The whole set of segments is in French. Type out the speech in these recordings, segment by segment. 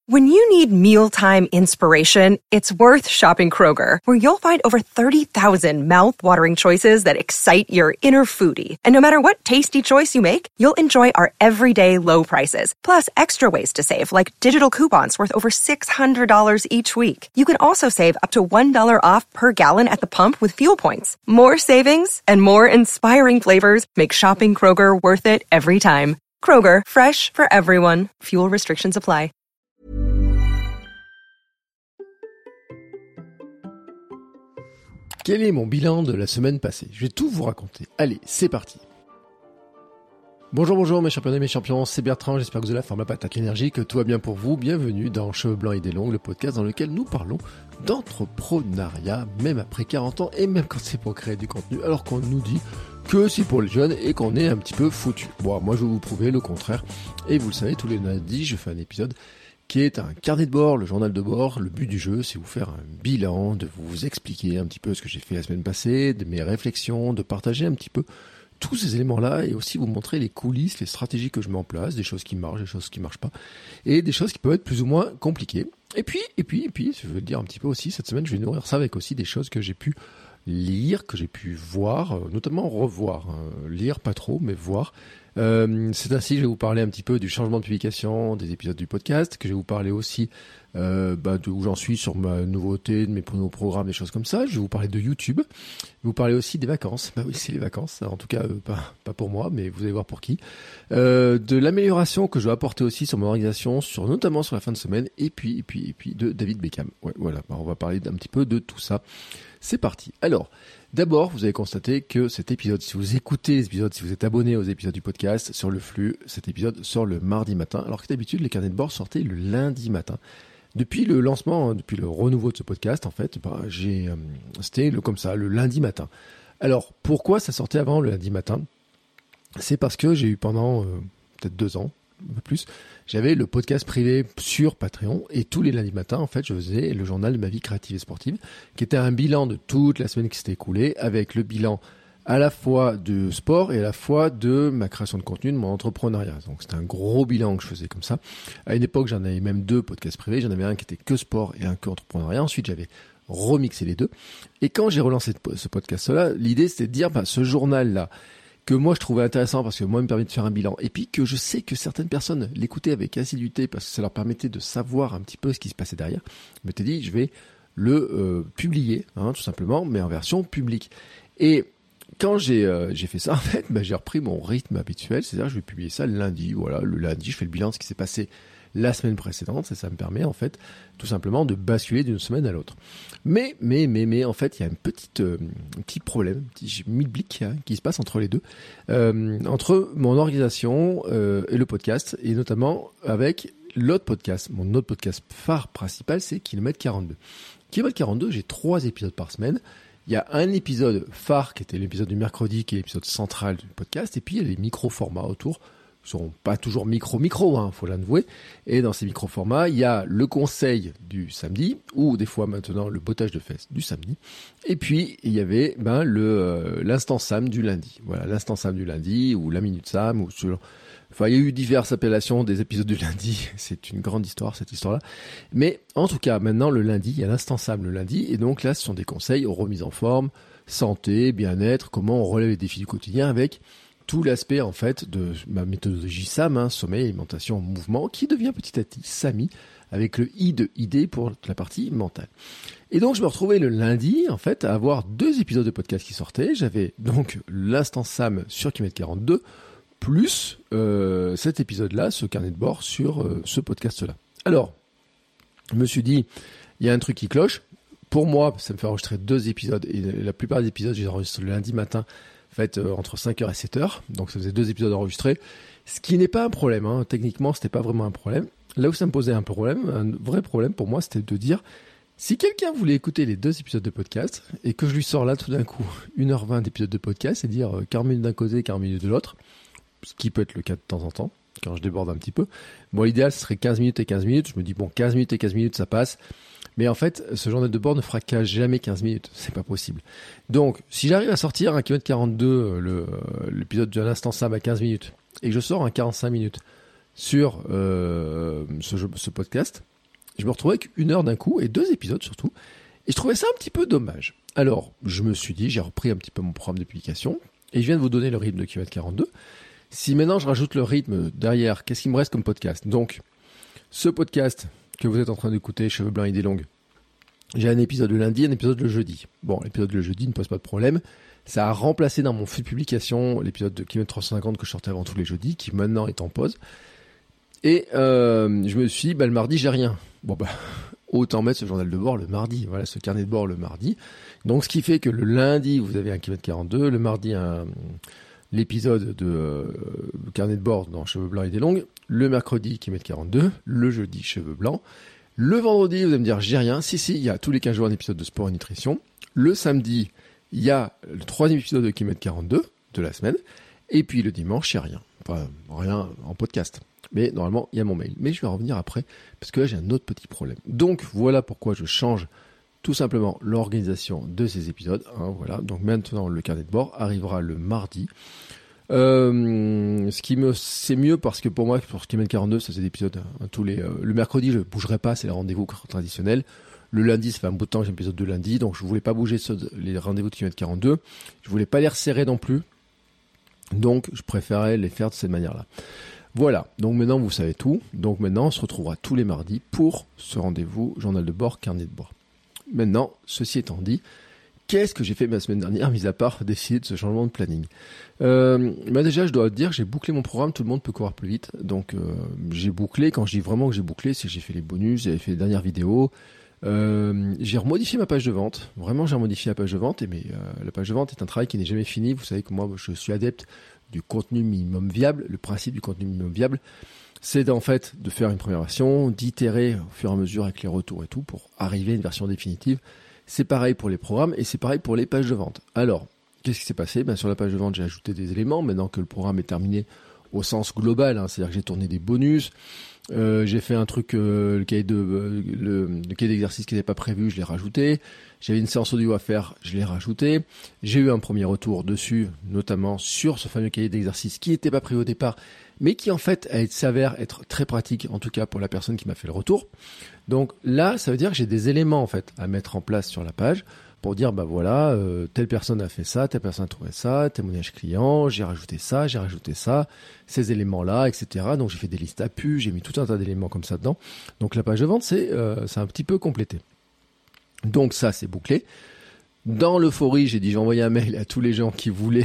When you need mealtime inspiration, it's worth shopping Kroger, where you'll find over 30,000 mouth-watering choices that excite your inner foodie. And no matter what tasty choice you make, you'll enjoy our everyday low prices, plus extra ways to save, like digital coupons worth over $600 each week. You can also save up to $1 off per gallon at the pump with fuel points. More savings and more inspiring flavors make shopping Kroger worth it every time. Kroger, fresh for everyone. Fuel restrictions apply. Quel est mon bilan de la semaine passée? Je vais tout vous raconter. Allez, c'est parti. Bonjour mes champions et mes champions, c'est Bertrand, j'espère que vous avez la forme, la patate, l'énergie, que tout va bien pour vous. Bienvenue dans Cheveux Blancs et des Longs, le podcast dans lequel nous parlons d'entrepreneuriat, même après 40 ans et même quand c'est pour créer du contenu, alors qu'on nous dit que c'est pour les jeunes et qu'on est un petit peu foutu. Bon, moi je vais vous prouver le contraire. Et vous le savez, tous les lundis, je fais un épisode qui est un carnet de bord, le journal de bord. Le but du jeu, c'est vous faire un bilan, de vous expliquer un petit peu ce que j'ai fait la semaine passée, de mes réflexions, de partager un petit peu tous ces éléments-là et aussi vous montrer les coulisses, les stratégies que je mets en place, des choses qui marchent, des choses qui marchent pas et des choses qui peuvent être plus ou moins compliquées. Et puis, je veux dire un petit peu aussi, cette semaine, je vais nourrir ça avec aussi des choses que j'ai pu lire, que j'ai pu voir, notamment revoir. Lire pas trop, mais voir. C'est ainsi que je vais vous parler un petit peu du changement de publication des épisodes du podcast, que je vais vous parler aussi de où j'en suis sur ma nouveauté, de mes nouveaux programmes, des choses comme ça. Je vais vous parler de YouTube. Je vais vous parler aussi des vacances. Bah oui, c'est les vacances. En tout cas, pas pour moi, mais vous allez voir pour qui. De l'amélioration que je vais apporter aussi sur mon organisation, notamment sur la fin de semaine, et puis de David Beckham. Ouais, voilà. On va parler un petit peu de tout ça. C'est parti. Alors, d'abord, vous avez constaté que cet épisode, si vous écoutez les épisodes, si vous êtes abonné aux épisodes du podcast sur le flux, cet épisode sort le mardi matin, alors que d'habitude, les carnets de bord sortaient le lundi matin. Depuis le lancement, depuis le renouveau de ce podcast, en fait, c'était comme ça, le lundi matin. Alors, pourquoi ça sortait avant le lundi matin? C'est parce que j'ai eu pendant peut-être 2 ans, un peu plus, j'avais le podcast privé sur Patreon et tous les lundis matins, en fait, je faisais le journal de ma vie créative et sportive, qui était un bilan de toute la semaine qui s'était écoulée, avec le bilan à la fois de sport et à la fois de ma création de contenu, de mon entrepreneuriat. Donc c'était un gros bilan que je faisais comme ça. À une époque, j'en avais même 2 podcasts privés. J'en avais un qui était que sport et un que entrepreneuriat. Ensuite, j'avais remixé les deux. Et quand j'ai relancé ce podcast-là, l'idée c'était de dire, ce journal-là, que moi je trouvais intéressant parce que moi il me permet de faire un bilan et puis que je sais que certaines personnes l'écoutaient avec assiduité parce que ça leur permettait de savoir un petit peu ce qui se passait derrière. Je m'étais dit je vais le publier tout simplement mais en version publique. Et quand j'ai fait ça en fait, j'ai repris mon rythme habituel, c'est-à-dire que je vais publier ça le lundi. Voilà, le lundi je fais le bilan de ce qui s'est passé la semaine précédente et ça me permet en fait tout simplement de basculer d'une semaine à l'autre. Mais en fait il y a un petit problème, un petit mid-blick qui se passe entre les deux, entre mon organisation et le podcast et notamment avec l'autre podcast, mon autre podcast phare principal, c'est Kilomètre 42. Kilomètre 42, j'ai 3 épisodes par semaine. Il y a un épisode phare qui était l'épisode du mercredi, qui est l'épisode central du podcast, et puis il y a les micro-formats autour. Ils ne sont pas toujours micro, faut l'avouer. Et dans ces micro-formats, il y a le conseil du samedi, ou des fois maintenant le bottage de fesses du samedi. Et puis, il y avait l'instant Sam du lundi. Voilà, l'instant Sam du lundi, ou la minute Sam, ou Enfin, il y a eu diverses appellations des épisodes du lundi. C'est une grande histoire, cette histoire-là. Mais en tout cas, maintenant, le lundi, il y a l'instant Sam le lundi. Et donc là, ce sont des conseils aux remises en forme, santé, bien-être, comment on relève les défis du quotidien avec tout l'aspect, en fait, de ma méthodologie SAM, sommeil, alimentation, mouvement, qui devient petit à petit SAMI, avec le I de idée pour la partie mentale. Et donc, je me retrouvais le lundi, en fait, à avoir 2 épisodes de podcast qui sortaient. J'avais donc l'instant SAM sur Kilomètre 42, plus cet épisode-là, ce carnet de bord sur ce podcast-là. Alors, je me suis dit, il y a un truc qui cloche. Pour moi, ça me fait enregistrer 2 épisodes. Et la plupart des épisodes, je les enregistre le lundi matin, en fait, entre 5h et 7h. Donc, ça faisait 2 épisodes enregistrés. Ce qui n'est pas un problème. Techniquement, c'était pas vraiment un problème. Là où ça me posait un problème, un vrai problème pour moi, c'était de dire, si quelqu'un voulait écouter les 2 épisodes de podcast, et que je lui sors là tout d'un coup 1h20 d'épisodes de podcast, c'est-à-dire 40 minutes d'un côté, 40 minutes de l'autre, ce qui peut être le cas de temps en temps, quand je déborde un petit peu. Bon, l'idéal, ce serait 15 minutes et 15 minutes. Je me dis, 15 minutes et 15 minutes, ça passe. Mais en fait, ce journal de bord ne fera qu'à jamais 15 minutes. C'est pas possible. Donc, si j'arrive à sortir un kilomètre 42, l'épisode de l'instant Sam à 15 minutes, et que je sors un 45 minutes sur ce podcast, je me retrouvais avec 1 heure d'un coup et 2 épisodes surtout. Et je trouvais ça un petit peu dommage. Alors, je me suis dit, j'ai repris un petit peu mon programme de publication et je viens de vous donner le rythme de Kilomètre 42. Si maintenant je rajoute le rythme derrière, qu'est-ce qu'il me reste comme podcast ? Donc, ce podcast que vous êtes en train d'écouter, Cheveux blancs, idées longues, j'ai un épisode le lundi, un épisode le jeudi. Bon, l'épisode le jeudi ne pose pas de problème. Ça a remplacé dans mon flux de publication l'épisode de Kilomètre 350 que je sortais avant tous les jeudis, qui maintenant est en pause. Et je me suis dit, le mardi, j'ai rien. Bon, autant mettre ce journal de bord le mardi. Voilà, ce carnet de bord le mardi. Donc, ce qui fait que le lundi, vous avez un Kilomètre 42. Le mardi, l'épisode de carnet de bord dans Cheveux blancs, idées longues. Le mercredi, Kilomètre 42. Le jeudi, Cheveux blancs. Le vendredi, vous allez me dire, j'ai rien. Si, il y a tous les 15 jours un épisode de sport et nutrition. Le samedi, il y a le 3e épisode de Kilomètre 42 de la semaine. Et puis le dimanche, il n'y a rien. Enfin, rien en podcast. Mais normalement, il y a mon mail. Mais je vais en revenir après, parce que là, j'ai un autre petit problème. Donc, voilà pourquoi je change tout simplement l'organisation de ces épisodes. Voilà. Donc maintenant, le carnet de bord arrivera le mardi. C'est mieux parce que pour moi, pour Kilomètre 42, ça c'est des épisodes tous les. Le mercredi, je bougerai pas, c'est les rendez-vous traditionnels. Le lundi, ça fait un bout de temps que j'ai un épisode de lundi, donc je voulais pas bouger les rendez-vous de Kilomètre 42. Je voulais pas les resserrer non plus. Donc, je préférais les faire de cette manière-là. Voilà. Donc maintenant, vous savez tout. Donc maintenant, on se retrouvera tous les mardis pour ce rendez-vous journal de bord, carnet de bord. Maintenant, ceci étant dit, qu'est-ce que j'ai fait la semaine dernière, mis à part décider de ce changement de planning ? Déjà, je dois dire que j'ai bouclé mon programme, tout le monde peut courir plus vite. Donc, j'ai bouclé. Quand je dis vraiment que j'ai bouclé, c'est que j'ai fait les bonus, j'avais fait les dernières vidéos. J'ai remodifié ma page de vente. Vraiment, j'ai remodifié la page de vente. Mais la page de vente est un travail qui n'est jamais fini. Vous savez que moi, je suis adepte du contenu minimum viable. Le principe du contenu minimum viable, c'est en fait de faire une première version, d'itérer au fur et à mesure avec les retours et tout pour arriver à une version définitive. C'est pareil pour les programmes et c'est pareil pour les pages de vente. Alors, qu'est-ce qui s'est passé ? Sur la page de vente, j'ai ajouté des éléments. Maintenant que le programme est terminé au sens global, c'est-à-dire que j'ai tourné des bonus, j'ai fait un truc, le cahier d'exercice qui n'était pas prévu, je l'ai rajouté. J'avais une séance audio à faire, je l'ai rajouté. J'ai eu un premier retour dessus, notamment sur ce fameux cahier d'exercice qui n'était pas prévu au départ, mais qui en fait s'avère être très pratique, en tout cas pour la personne qui m'a fait le retour. Donc là, ça veut dire que j'ai des éléments en fait à mettre en place sur la page pour dire voilà, telle personne a fait ça, telle personne a trouvé ça, témoignage client, j'ai rajouté ça, ces éléments-là, etc. Donc j'ai fait des listes à pu, j'ai mis tout un tas d'éléments comme ça dedans. Donc la page de vente, c'est un petit peu complété. Donc ça, c'est bouclé. Dans l'euphorie, j'ai dit, j'ai envoyé un mail à tous les gens qui voulaient,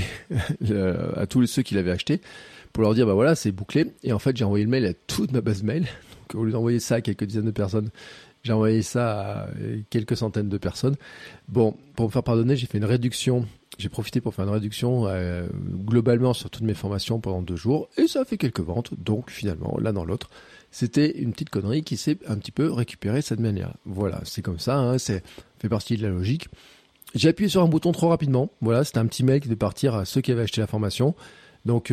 à tous ceux qui l'avaient acheté, pour leur dire, voilà, c'est bouclé. Et en fait, j'ai envoyé le mail à toute ma base mail. Donc au lieu d'envoyer ça à quelques dizaines de personnes, j'ai envoyé ça à quelques centaines de personnes. Bon, pour me faire pardonner, j'ai fait une réduction. J'ai profité pour faire une réduction globalement sur toutes mes formations pendant 2 jours. Et ça a fait quelques ventes. Donc finalement, l'un dans l'autre, c'était une petite connerie qui s'est un petit peu récupérée de cette manière. Voilà, c'est comme ça, ça fait partie de la logique. J'ai appuyé sur un bouton trop rapidement. Voilà, c'était un petit mail qui devait partir à ceux qui avaient acheté la formation. Donc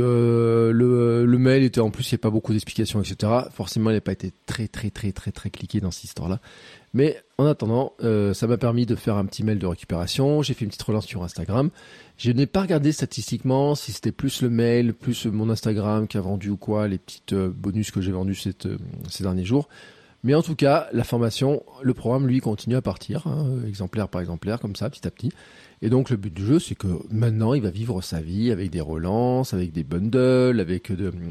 le mail était en plus, il n'y a pas beaucoup d'explications, etc. Forcément, il n'a pas été très cliqué dans cette histoire-là. Mais en attendant, ça m'a permis de faire un petit mail de récupération. J'ai fait une petite relance sur Instagram. Je n'ai pas regardé statistiquement si c'était plus le mail, plus mon Instagram qui a vendu ou quoi, les petites bonus que j'ai vendus ces derniers jours. Mais en tout cas, la formation, le programme, lui, continue à partir, exemplaire par exemplaire, comme ça, petit à petit. Et donc, le but du jeu, c'est que maintenant, il va vivre sa vie avec des relances, avec des bundles, avec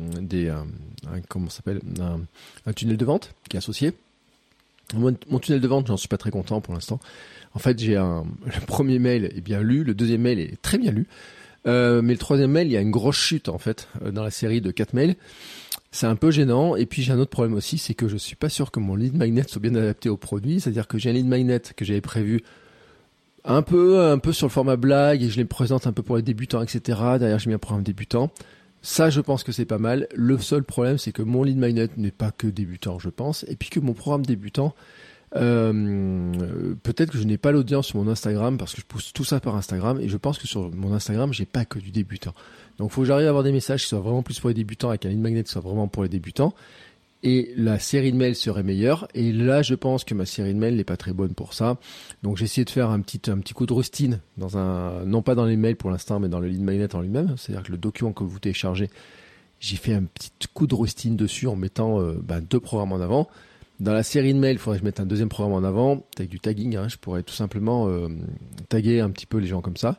un tunnel de vente qui est associé. Mon tunnel de vente, j'en suis pas très content pour l'instant. En fait, le premier mail est bien lu, le deuxième mail est très bien lu. Mais le troisième mail, il y a une grosse chute, en fait, dans la série de 4 mails. C'est un peu gênant. Et puis, j'ai un autre problème aussi, c'est que je suis pas sûr que mon lead magnet soit bien adapté au produit. C'est-à-dire que j'ai un lead magnet que j'avais prévu un peu sur le format blague et je les présente un peu pour les débutants, etc. Derrière, j'ai mis un programme débutant. Ça, je pense que c'est pas mal. Le seul problème, c'est que mon lead magnet n'est pas que débutant, je pense. Et puis que mon programme débutant, peut-être que je n'ai pas l'audience sur mon Instagram parce que je pousse tout ça par Instagram et je pense que sur mon Instagram, j'ai pas que du débutant. Donc, il faut que j'arrive à avoir des messages qui soient vraiment plus pour les débutants avec un lead magnet qui soit vraiment pour les débutants. Et la série de mails serait meilleure. Et là, je pense que ma série de mails n'est pas très bonne pour ça. Donc, j'ai essayé de faire un petit coup de rustine non pas dans les mails pour l'instant, mais dans le lead magnet en lui-même. C'est-à-dire que le document que vous téléchargez, j'ai fait un petit coup de rustine dessus en mettant 2 programmes en avant. Dans la série de mails, il faudrait que je mette un deuxième programme en avant, avec du tagging. Je pourrais tout simplement taguer un petit peu les gens comme ça.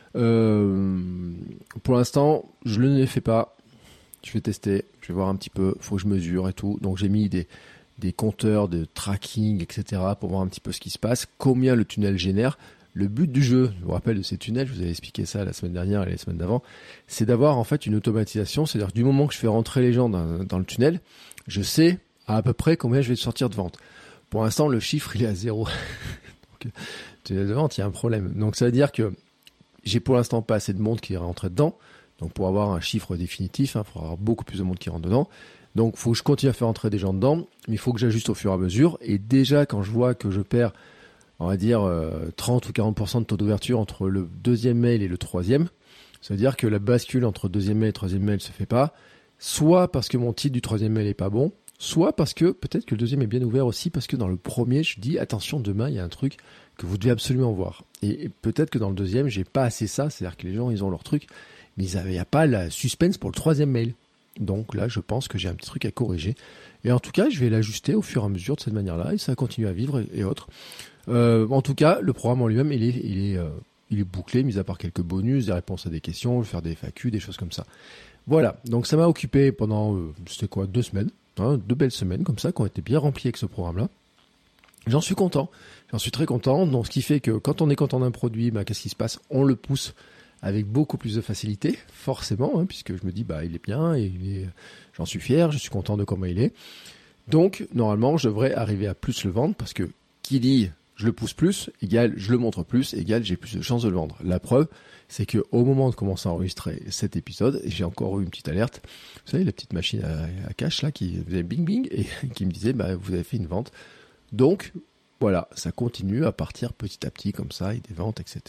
Pour l'instant, je ne le fais pas. Je vais tester, je vais voir un petit peu. Il faut que je mesure et tout. Donc j'ai mis des compteurs de tracking, etc. pour voir un petit peu ce qui se passe, combien le tunnel génère. Le but du jeu, je vous rappelle de ces tunnels, je vous avais expliqué ça la semaine dernière et les semaines d'avant, c'est d'avoir en fait une automatisation, c'est-à-dire du moment que je fais rentrer les gens dans le tunnel, je sais à peu près combien je vais sortir de vente. Pour l'instant, le chiffre, il est à 0. Donc, tunnel de vente, il y a un problème. Donc ça veut dire que j'ai pour l'instant pas assez de monde qui est rentré dedans. Donc pour avoir un chiffre définitif, il faudra avoir beaucoup plus de monde qui rentre dedans. Donc il faut que je continue à faire entrer des gens dedans, mais il faut que j'ajuste au fur et à mesure. Et déjà, quand je vois que je perds, on va dire, 30 ou 40% de taux d'ouverture entre le deuxième mail et le troisième, ça veut dire que la bascule entre deuxième mail et troisième mail ne se fait pas, soit parce que mon titre du troisième mail n'est pas bon, soit parce que peut-être que le deuxième est bien ouvert aussi, parce que dans le premier, je dis attention, demain, il y a un truc que vous devez absolument voir. Et peut-être que dans le deuxième, j'ai pas assez ça, c'est-à-dire que les gens, ils ont leur truc, mais il n'y a pas la suspense pour le troisième mail. Donc là, je pense que j'ai un petit truc à corriger. Et en tout cas, je vais l'ajuster au fur et à mesure de cette manière-là, et ça va continuer à vivre et autres. En tout cas, le programme en lui-même, il est bouclé, mis à part quelques bonus, des réponses à des questions, faire des FAQ, des choses comme ça. Voilà, donc ça m'a occupé pendant, 2 semaines, 2 belles semaines comme ça, qui ont été bien remplies avec ce programme-là. J'en suis content, j'en suis très content. Donc ce qui fait que quand on est content d'un produit, qu'est-ce qui se passe ? On le pousse avec beaucoup plus de facilité, forcément, puisque je me dis, il est bien, j'en suis fier, je suis content de comment il est. Donc, normalement, je devrais arriver à plus le vendre, parce que qui dit je le pousse plus, égale je le montre plus, égale j'ai plus de chances de le vendre. La preuve, c'est que au moment de commencer à enregistrer cet épisode, j'ai encore eu une petite alerte. Vous savez, la petite machine à cash là qui faisait bing bing et qui me disait vous avez fait une vente. Donc voilà, ça continue à partir petit à petit comme ça, et des ventes, etc.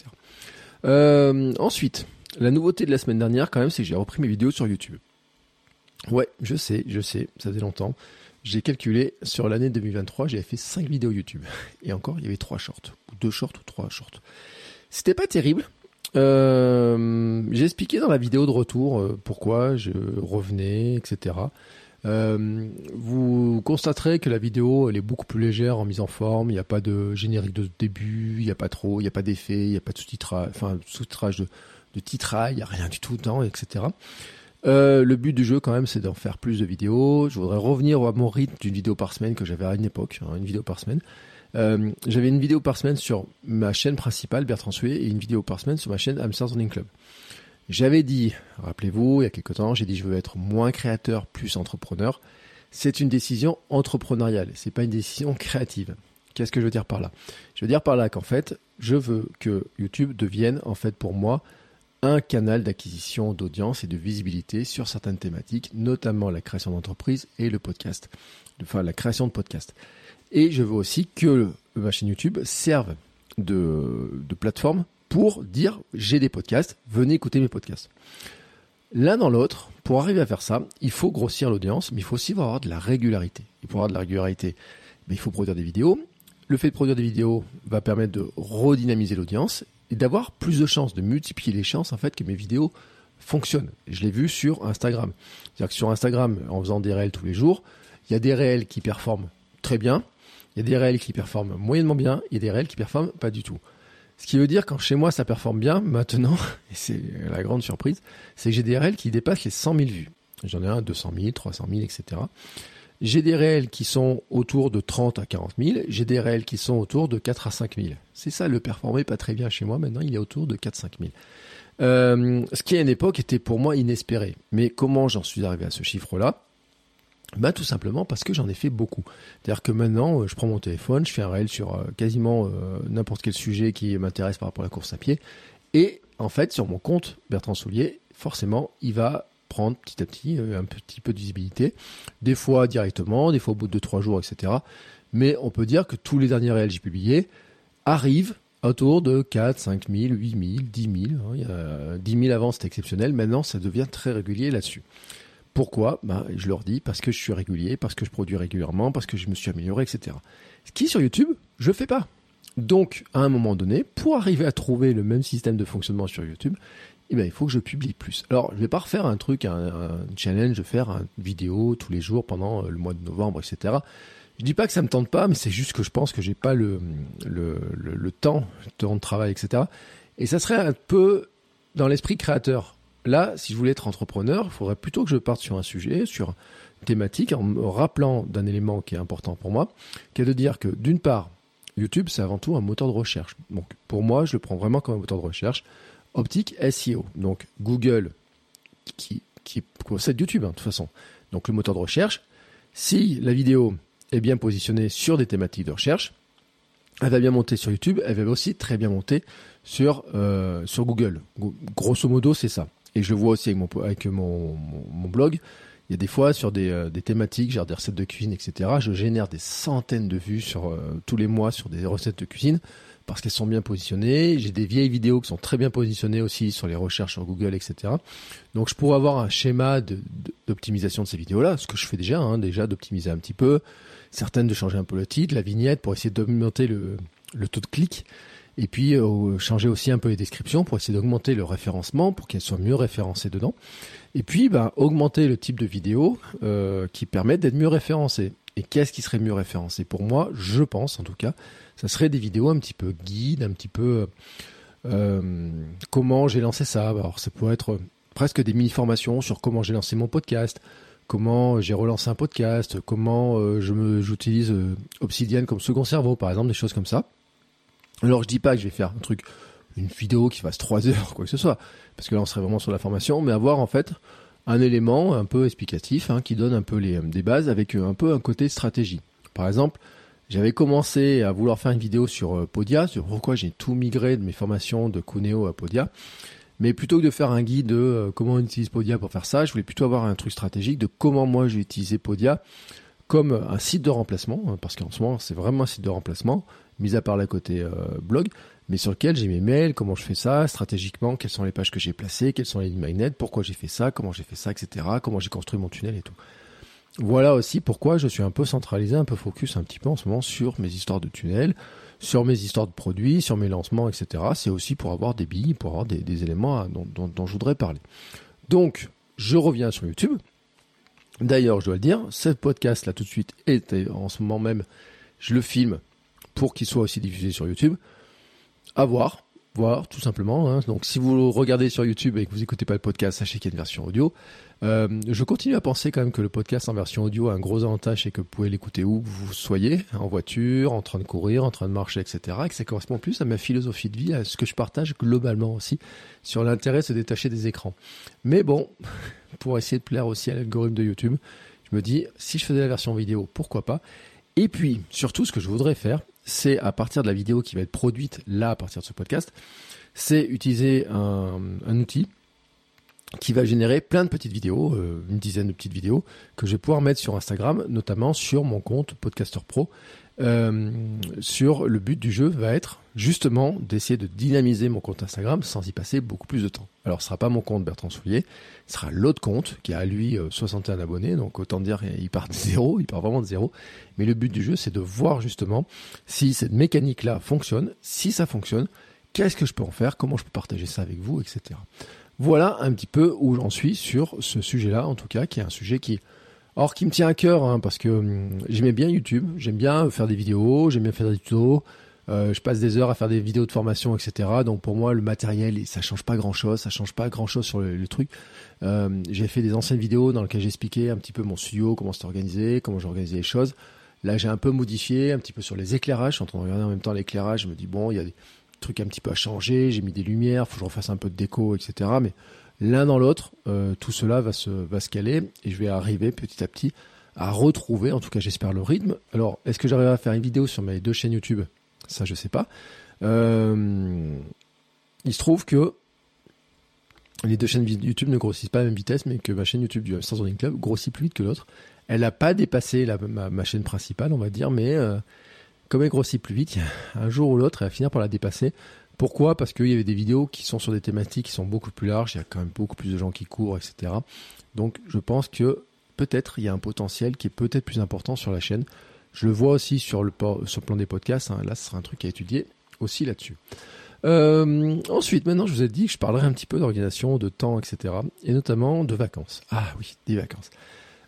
Ensuite, la nouveauté de la semaine dernière quand même, c'est que j'ai repris mes vidéos sur YouTube. Ouais, je sais, ça faisait longtemps. J'ai calculé, sur l'année 2023, j'avais fait 5 vidéos YouTube. Et encore, il y avait 3 shorts. Ou 2 shorts ou 3 shorts. C'était pas terrible. J'ai expliqué dans la vidéo de retour pourquoi je revenais, etc. Vous constaterez que la vidéo, elle est beaucoup plus légère en mise en forme. Il n'y a pas de générique de début, il n'y a pas d'effet, il n'y a pas de sous-titrage de titrail, il n'y a rien du tout dedans, etc. Le but du jeu quand même, c'est d'en faire plus de vidéos. Je voudrais revenir à mon rythme d'une vidéo par semaine que j'avais à une époque, une vidéo par semaine. J'avais une vidéo par semaine sur ma chaîne principale, Bertrand Soulier, et une vidéo par semaine sur ma chaîne Hamster Running Club. J'avais dit, rappelez-vous, il y a quelques temps, j'ai dit je veux être moins créateur, plus entrepreneur. C'est une décision entrepreneuriale, c'est pas une décision créative. Qu'est-ce que je veux dire par là ? Je veux dire par là qu'en fait, je veux que YouTube devienne en fait pour moi un canal d'acquisition d'audience et de visibilité sur certaines thématiques, notamment la création d'entreprise et le podcast, enfin la création de podcasts. Et je veux aussi que ma chaîne YouTube serve de plateforme pour dire j'ai des podcasts, venez écouter mes podcasts. L'un dans l'autre, pour arriver à faire ça, il faut grossir l'audience, mais il faut aussi avoir de la régularité. Et pour avoir de la régularité, il faut produire des vidéos. Le fait de produire des vidéos va permettre de redynamiser l'audience et d'avoir plus de chances, de multiplier les chances en fait que mes vidéos fonctionnent. Je l'ai vu sur Instagram. C'est-à-dire que sur Instagram, en faisant des réels tous les jours, il y a des réels qui performent très bien, il y a des réels qui performent moyennement bien, il y a des réels qui performent pas du tout. Ce qui veut dire quand chez moi ça performe bien, maintenant, et c'est la grande surprise, c'est que j'ai des réels qui dépassent les 100 000 vues. J'en ai un 200 000, 300 000, etc. J'ai des réels qui sont autour de 30 à 40 000. J'ai des réels qui sont autour de 4 à 5 000. C'est ça, le performer pas très bien chez moi. Maintenant, il est autour de 4 à 5 000. Ce qui à une époque était pour moi inespéré. Mais comment j'en suis arrivé à ce chiffre-là ? Tout simplement parce que j'en ai fait beaucoup. C'est-à-dire que maintenant, je prends mon téléphone, je fais un réel sur quasiment n'importe quel sujet qui m'intéresse par rapport à la course à pied. Et en fait, sur mon compte Bertrand Soulier, forcément, il va prendre petit à petit un petit peu de visibilité. Des fois directement, des fois au bout de 2-3 jours, etc. Mais on peut dire que tous les derniers réels que j'ai publiés arrivent autour de 4, 5 000, 8 000, 10 000. 10 000 avant, c'était exceptionnel. Maintenant, ça devient très régulier là-dessus. Pourquoi ? Je leur dis parce que je suis régulier, parce que je produis régulièrement, parce que je me suis amélioré, etc. Ce qui, sur YouTube, je fais pas. Donc, à un moment donné, pour arriver à trouver le même système de fonctionnement sur YouTube, il faut que je publie plus. Alors, je vais pas refaire un challenge de faire une vidéo tous les jours pendant le mois de novembre, etc. Je dis pas que ça me tente pas, mais c'est juste que je pense que j'ai pas le temps de travail, etc. Et ça serait un peu dans l'esprit créateur. Là, si je voulais être entrepreneur, il faudrait plutôt que je parte sur un sujet, sur une thématique, en me rappelant d'un élément qui est important pour moi, qui est de dire que d'une part, YouTube, c'est avant tout un moteur de recherche. Donc, pour moi, je le prends vraiment comme un moteur de recherche. Optique SEO. Donc, Google, qui possède YouTube, de toute façon. Donc, le moteur de recherche. Si la vidéo est bien positionnée sur des thématiques de recherche, elle va bien monter sur YouTube. Elle va aussi très bien monter sur Google. Grosso modo, c'est ça. Et je le vois aussi avec mon blog. Il y a des fois sur des thématiques, genre des recettes de cuisine, etc. Je génère des centaines de vues tous les mois sur des recettes de cuisine parce qu'elles sont bien positionnées. J'ai des vieilles vidéos qui sont très bien positionnées aussi sur les recherches sur Google, etc. Donc je pourrais avoir un schéma d'optimisation de ces vidéos-là, ce que je fais déjà, d'optimiser un petit peu, certaines de changer un peu le titre, la vignette pour essayer d'augmenter le taux de clic. Et puis changer aussi un peu les descriptions pour essayer d'augmenter le référencement pour qu'elles soient mieux référencées dedans. Et puis augmenter le type de vidéo qui permettent d'être mieux référencées. Et qu'est-ce qui serait mieux référencé? Pour moi, je pense en tout cas, ça serait des vidéos un petit peu guides, un petit peu comment j'ai lancé ça. Alors ça pourrait être presque des mini-formations sur comment j'ai lancé mon podcast, comment j'ai relancé un podcast, comment j'utilise Obsidian comme second cerveau, par exemple, des choses comme ça. Alors, je dis pas que je vais faire une vidéo qui fasse 3 heures, quoi que ce soit, parce que là, on serait vraiment sur la formation, mais avoir, en fait, un élément un peu explicatif, qui donne un peu des bases avec un peu un côté stratégie. Par exemple, j'avais commencé à vouloir faire une vidéo sur Podia, sur pourquoi j'ai tout migré de mes formations de Cuneo à Podia, mais plutôt que de faire un guide de comment on utilise Podia pour faire ça, je voulais plutôt avoir un truc stratégique de comment moi j'ai utilisé Podia comme un site de remplacement, parce qu'en ce moment, c'est vraiment un site de remplacement, mis à part le côté blog, mais sur lequel j'ai mes mails, comment je fais ça, stratégiquement, quelles sont les pages que j'ai placées, quelles sont les lignes magnètes, pourquoi j'ai fait ça, comment j'ai fait ça, etc., comment j'ai construit mon tunnel et tout. Voilà aussi pourquoi je suis un peu centralisé, un peu focus un petit peu en ce moment sur mes histoires de tunnel, sur mes histoires de produits, sur mes lancements, etc. C'est aussi pour avoir des billes, pour avoir des éléments dont je voudrais parler. Donc, je reviens sur YouTube. D'ailleurs, je dois le dire, ce podcast-là tout de suite est en ce moment même, je le filme pour qu'il soit aussi diffusé sur YouTube. À voir tout simplement. Donc, si vous regardez sur YouTube et que vous écoutez pas le podcast, sachez qu'il y a une version audio. Je continue à penser quand même que le podcast en version audio a un gros avantage, c'est que vous pouvez l'écouter où que vous soyez, en voiture, en train de courir, en train de marcher, etc. Et que ça correspond plus à ma philosophie de vie, à ce que je partage globalement aussi sur l'intérêt de se détacher des écrans. Mais bon, pour essayer de plaire aussi à l'algorithme de YouTube, je me dis, si je faisais la version vidéo, pourquoi pas? Et puis, surtout, ce que je voudrais faire, c'est à partir de la vidéo qui va être produite là, à partir de ce podcast, c'est utiliser un outil qui va générer plein de petites vidéos, une dizaine de petites vidéos, que je vais pouvoir mettre sur Instagram, notamment sur mon compte Podcaster Pro. Le but du jeu va être justement d'essayer de dynamiser mon compte Instagram sans y passer beaucoup plus de temps. Alors ce sera pas mon compte Bertrand Soulier, ce sera l'autre compte qui a lui 61 abonnés, donc autant dire il part de zéro, il part vraiment de zéro. Mais le but du jeu, c'est de voir justement si cette mécanique-là fonctionne. Si ça fonctionne, qu'est-ce que je peux en faire, comment je peux partager ça avec vous, etc. Voilà un petit peu où j'en suis sur ce sujet-là, en tout cas, qui est un sujet qui me tient à cœur, parce que j'aimais bien YouTube, j'aime bien faire des vidéos, j'aime bien faire des tutos, je passe des heures à faire des vidéos de formation, etc. Donc pour moi, le matériel, ça change pas grand-chose sur le truc. J'ai fait des anciennes vidéos dans lesquelles j'expliquais un petit peu mon studio, comment c'était organisé, comment j'organisais les choses. Là, j'ai un peu modifié, un petit peu sur les éclairages. Je suis en train de regarder en même temps l'éclairage, je me dis, bon, il y a des trucs un petit peu à changer, j'ai mis des lumières, faut que je refasse un peu de déco, etc. Mais l'un dans l'autre, tout cela va se caler et je vais arriver petit à petit à retrouver, en tout cas j'espère, le rythme. Alors, est-ce que j'arriverai à faire une vidéo sur mes 2 chaînes YouTube? Ça, je sais pas. Il se trouve que les 2 chaînes YouTube ne grossissent pas à la même vitesse, mais que ma chaîne YouTube du Hamster Running Club grossit plus vite que l'autre. Elle n'a pas dépassé ma chaîne principale, on va dire, mais comme elle grossit plus vite, un jour ou l'autre, elle va finir par la dépasser. Pourquoi? Parce qu'il y avait des vidéos qui sont sur des thématiques qui sont beaucoup plus larges, il y a quand même beaucoup plus de gens qui courent, etc. Donc je pense que peut-être il y a un potentiel qui est peut-être plus important sur la chaîne. Je le vois aussi sur le plan des podcasts, là ce sera un truc à étudier aussi là-dessus. Ensuite, maintenant je vous ai dit que je parlerai un petit peu d'organisation, de temps, etc. Et notamment de vacances. Ah oui, des vacances.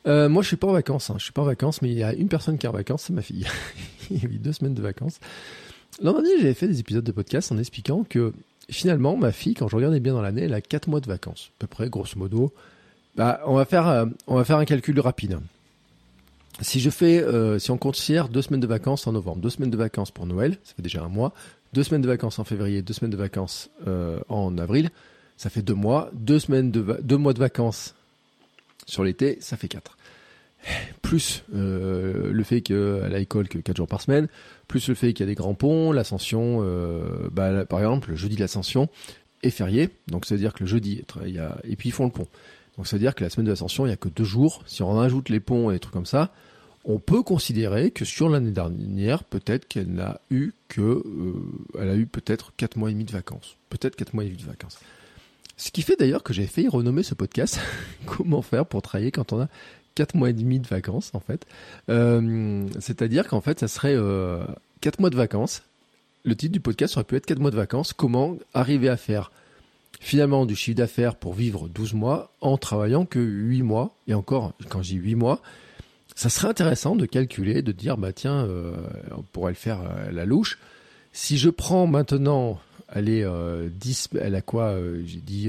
Moi, je suis pas en vacances. Je suis pas en vacances, mais il y a une personne qui est en vacances, c'est ma fille. Il y a eu 2 semaines de vacances. L'an dernier, j'avais fait des épisodes de podcast en expliquant que finalement, ma fille, quand je regardais bien dans l'année, elle a 4 mois de vacances, à peu près, grosso modo. On va faire un calcul rapide. Si on considère 2 semaines de vacances en novembre, 2 semaines de vacances pour Noël, ça fait déjà un mois. 2 semaines de vacances en février, 2 semaines de vacances en avril, ça fait 2 mois. 2 mois de vacances sur l'été, ça fait 4. Plus le fait qu'elle a école que 4 jours par semaine, plus le fait qu'il y a des grands ponts, l'Ascension, par exemple, le jeudi de l'Ascension est férié, donc ça veut dire que le jeudi, et puis ils font le pont. Donc ça veut dire que la semaine de l'Ascension, il n'y a que 2 jours. Si on ajoute les ponts et des trucs comme ça, on peut considérer que sur l'année dernière, peut-être qu'elle n'a eu elle a eu peut-être 4 mois et demi de vacances. Peut-être 4 mois et demi de vacances. Ce qui fait d'ailleurs que j'ai failli renommer ce podcast comment faire pour travailler quand on a 4 mois et demi de vacances, en fait. C'est-à-dire qu'en fait, ça serait 4 mois de vacances. Le titre du podcast aurait pu être 4 mois de vacances. Comment arriver à faire finalement du chiffre d'affaires pour vivre 12 mois en travaillant que 8 mois. Et encore, quand je dis 8 mois, ça serait intéressant de calculer, de dire, on pourrait le faire à la louche. Si je prends maintenant, elle a quoi j'ai dit,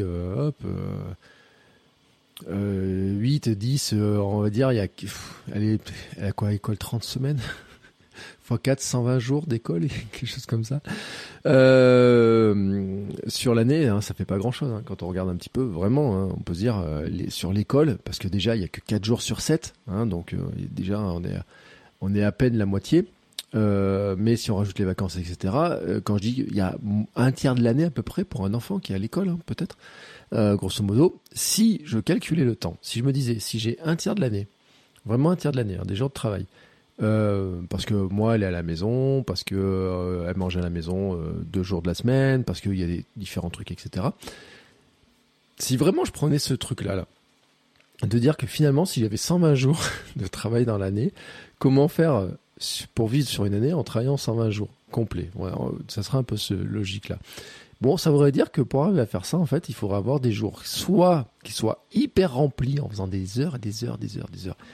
8, 10, on va dire, elle a quoi, école 30 semaines x 4, 120 jours d'école, quelque chose comme ça. Sur l'année, ça fait pas grand-chose. Quand on regarde un petit peu, vraiment, on peut se dire, sur l'école, parce que déjà, il y a que 4 jours sur 7, donc déjà, on est à peine la moitié. Mais si on rajoute les vacances, etc., quand je dis il y a un tiers de l'année à peu près pour un enfant qui est à l'école, peut-être, grosso modo, si je calculais le temps, si je me disais, si j'ai un tiers de l'année, vraiment un tiers de l'année, des jours de travail, parce que moi elle est à la maison, parce que elle mange à la maison 2 jours de la semaine, parce qu'il y a des différents trucs, etc. Si vraiment je prenais ce truc-là, de dire que finalement si j'avais 120 jours de travail dans l'année, comment faire pour vivre sur une année en travaillant 120 jours complets. Ouais, ça sera un peu ce logique-là. Bon, ça voudrait dire que pour arriver à faire ça, en fait, il faudra avoir des jours soit qui soient hyper remplis en faisant des heures et des heures, des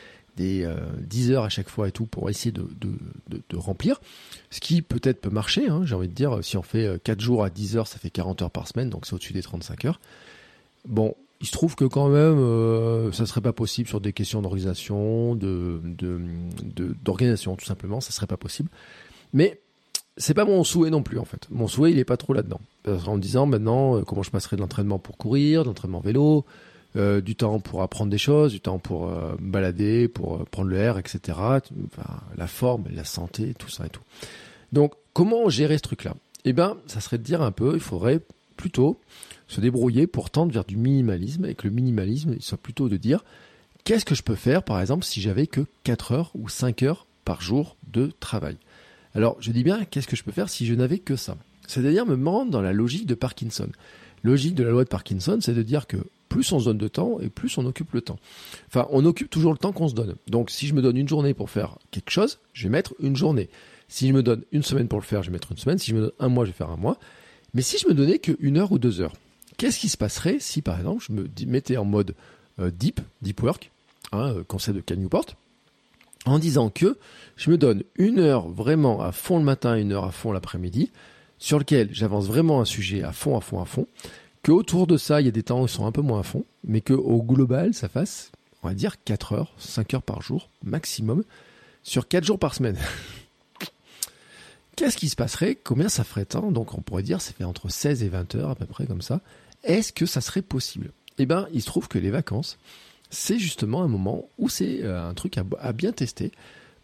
10 heures à chaque fois et tout pour essayer de remplir. Ce qui peut-être peut marcher, j'ai envie de dire, si on fait 4 jours à 10 heures, ça fait 40 heures par semaine, donc c'est au-dessus des 35 heures. Bon, il se trouve que quand même, ça serait pas possible sur des questions d'organisation, d'organisation tout simplement, ça serait pas possible. Mais c'est pas mon souhait non plus en fait. Mon souhait, il est pas trop là-dedans. En me disant maintenant comment je passerai de l'entraînement pour courir, de l'entraînement vélo, du temps pour apprendre des choses, du temps pour me balader, pour prendre le air, etc. Enfin, la forme, la santé, tout ça et tout. Donc, comment gérer ce truc-là ? Eh ben, ça serait de dire un peu, il faudrait plutôt se débrouiller pour tendre vers du minimalisme, et que le minimalisme, il soit plutôt de dire qu'est-ce que je peux faire, par exemple, si j'avais que 4 heures ou 5 heures par jour de travail. Alors, je dis bien, qu'est-ce que je peux faire si je n'avais que ça ? C'est-à-dire me rendre dans la logique de Parkinson. Logique de la loi de Parkinson, c'est de dire que plus on se donne de temps, et plus on occupe le temps. Enfin, on occupe toujours le temps qu'on se donne. Donc, si je me donne une journée pour faire quelque chose, je vais mettre une journée. Si je me donne une semaine pour le faire, je vais mettre une semaine. Si je me donne un mois, je vais faire un mois. Mais si je me donnais qu'une heure ou 2 heures, qu'est-ce qui se passerait si, par exemple, je me mettais en mode deep work, concept de Cal Newport, en disant que je me donne 1 heure vraiment à fond le matin, 1 heure à fond l'après-midi, sur lequel j'avance vraiment un sujet à fond, qu'autour de ça, il y a des temps où ils sont un peu moins à fond, mais qu'au global, ça fasse, on va dire, 4 heures, 5 heures par jour, maximum, sur 4 jours par semaine. Qu'est-ce qui se passerait ? Combien ça ferait de temps ? Donc on pourrait dire ça fait entre 16 et 20 heures à peu près comme ça. Est-ce que ça serait possible ? Eh bien, il se trouve que les vacances, c'est justement un moment où c'est un truc à bien tester. Pourquoi ?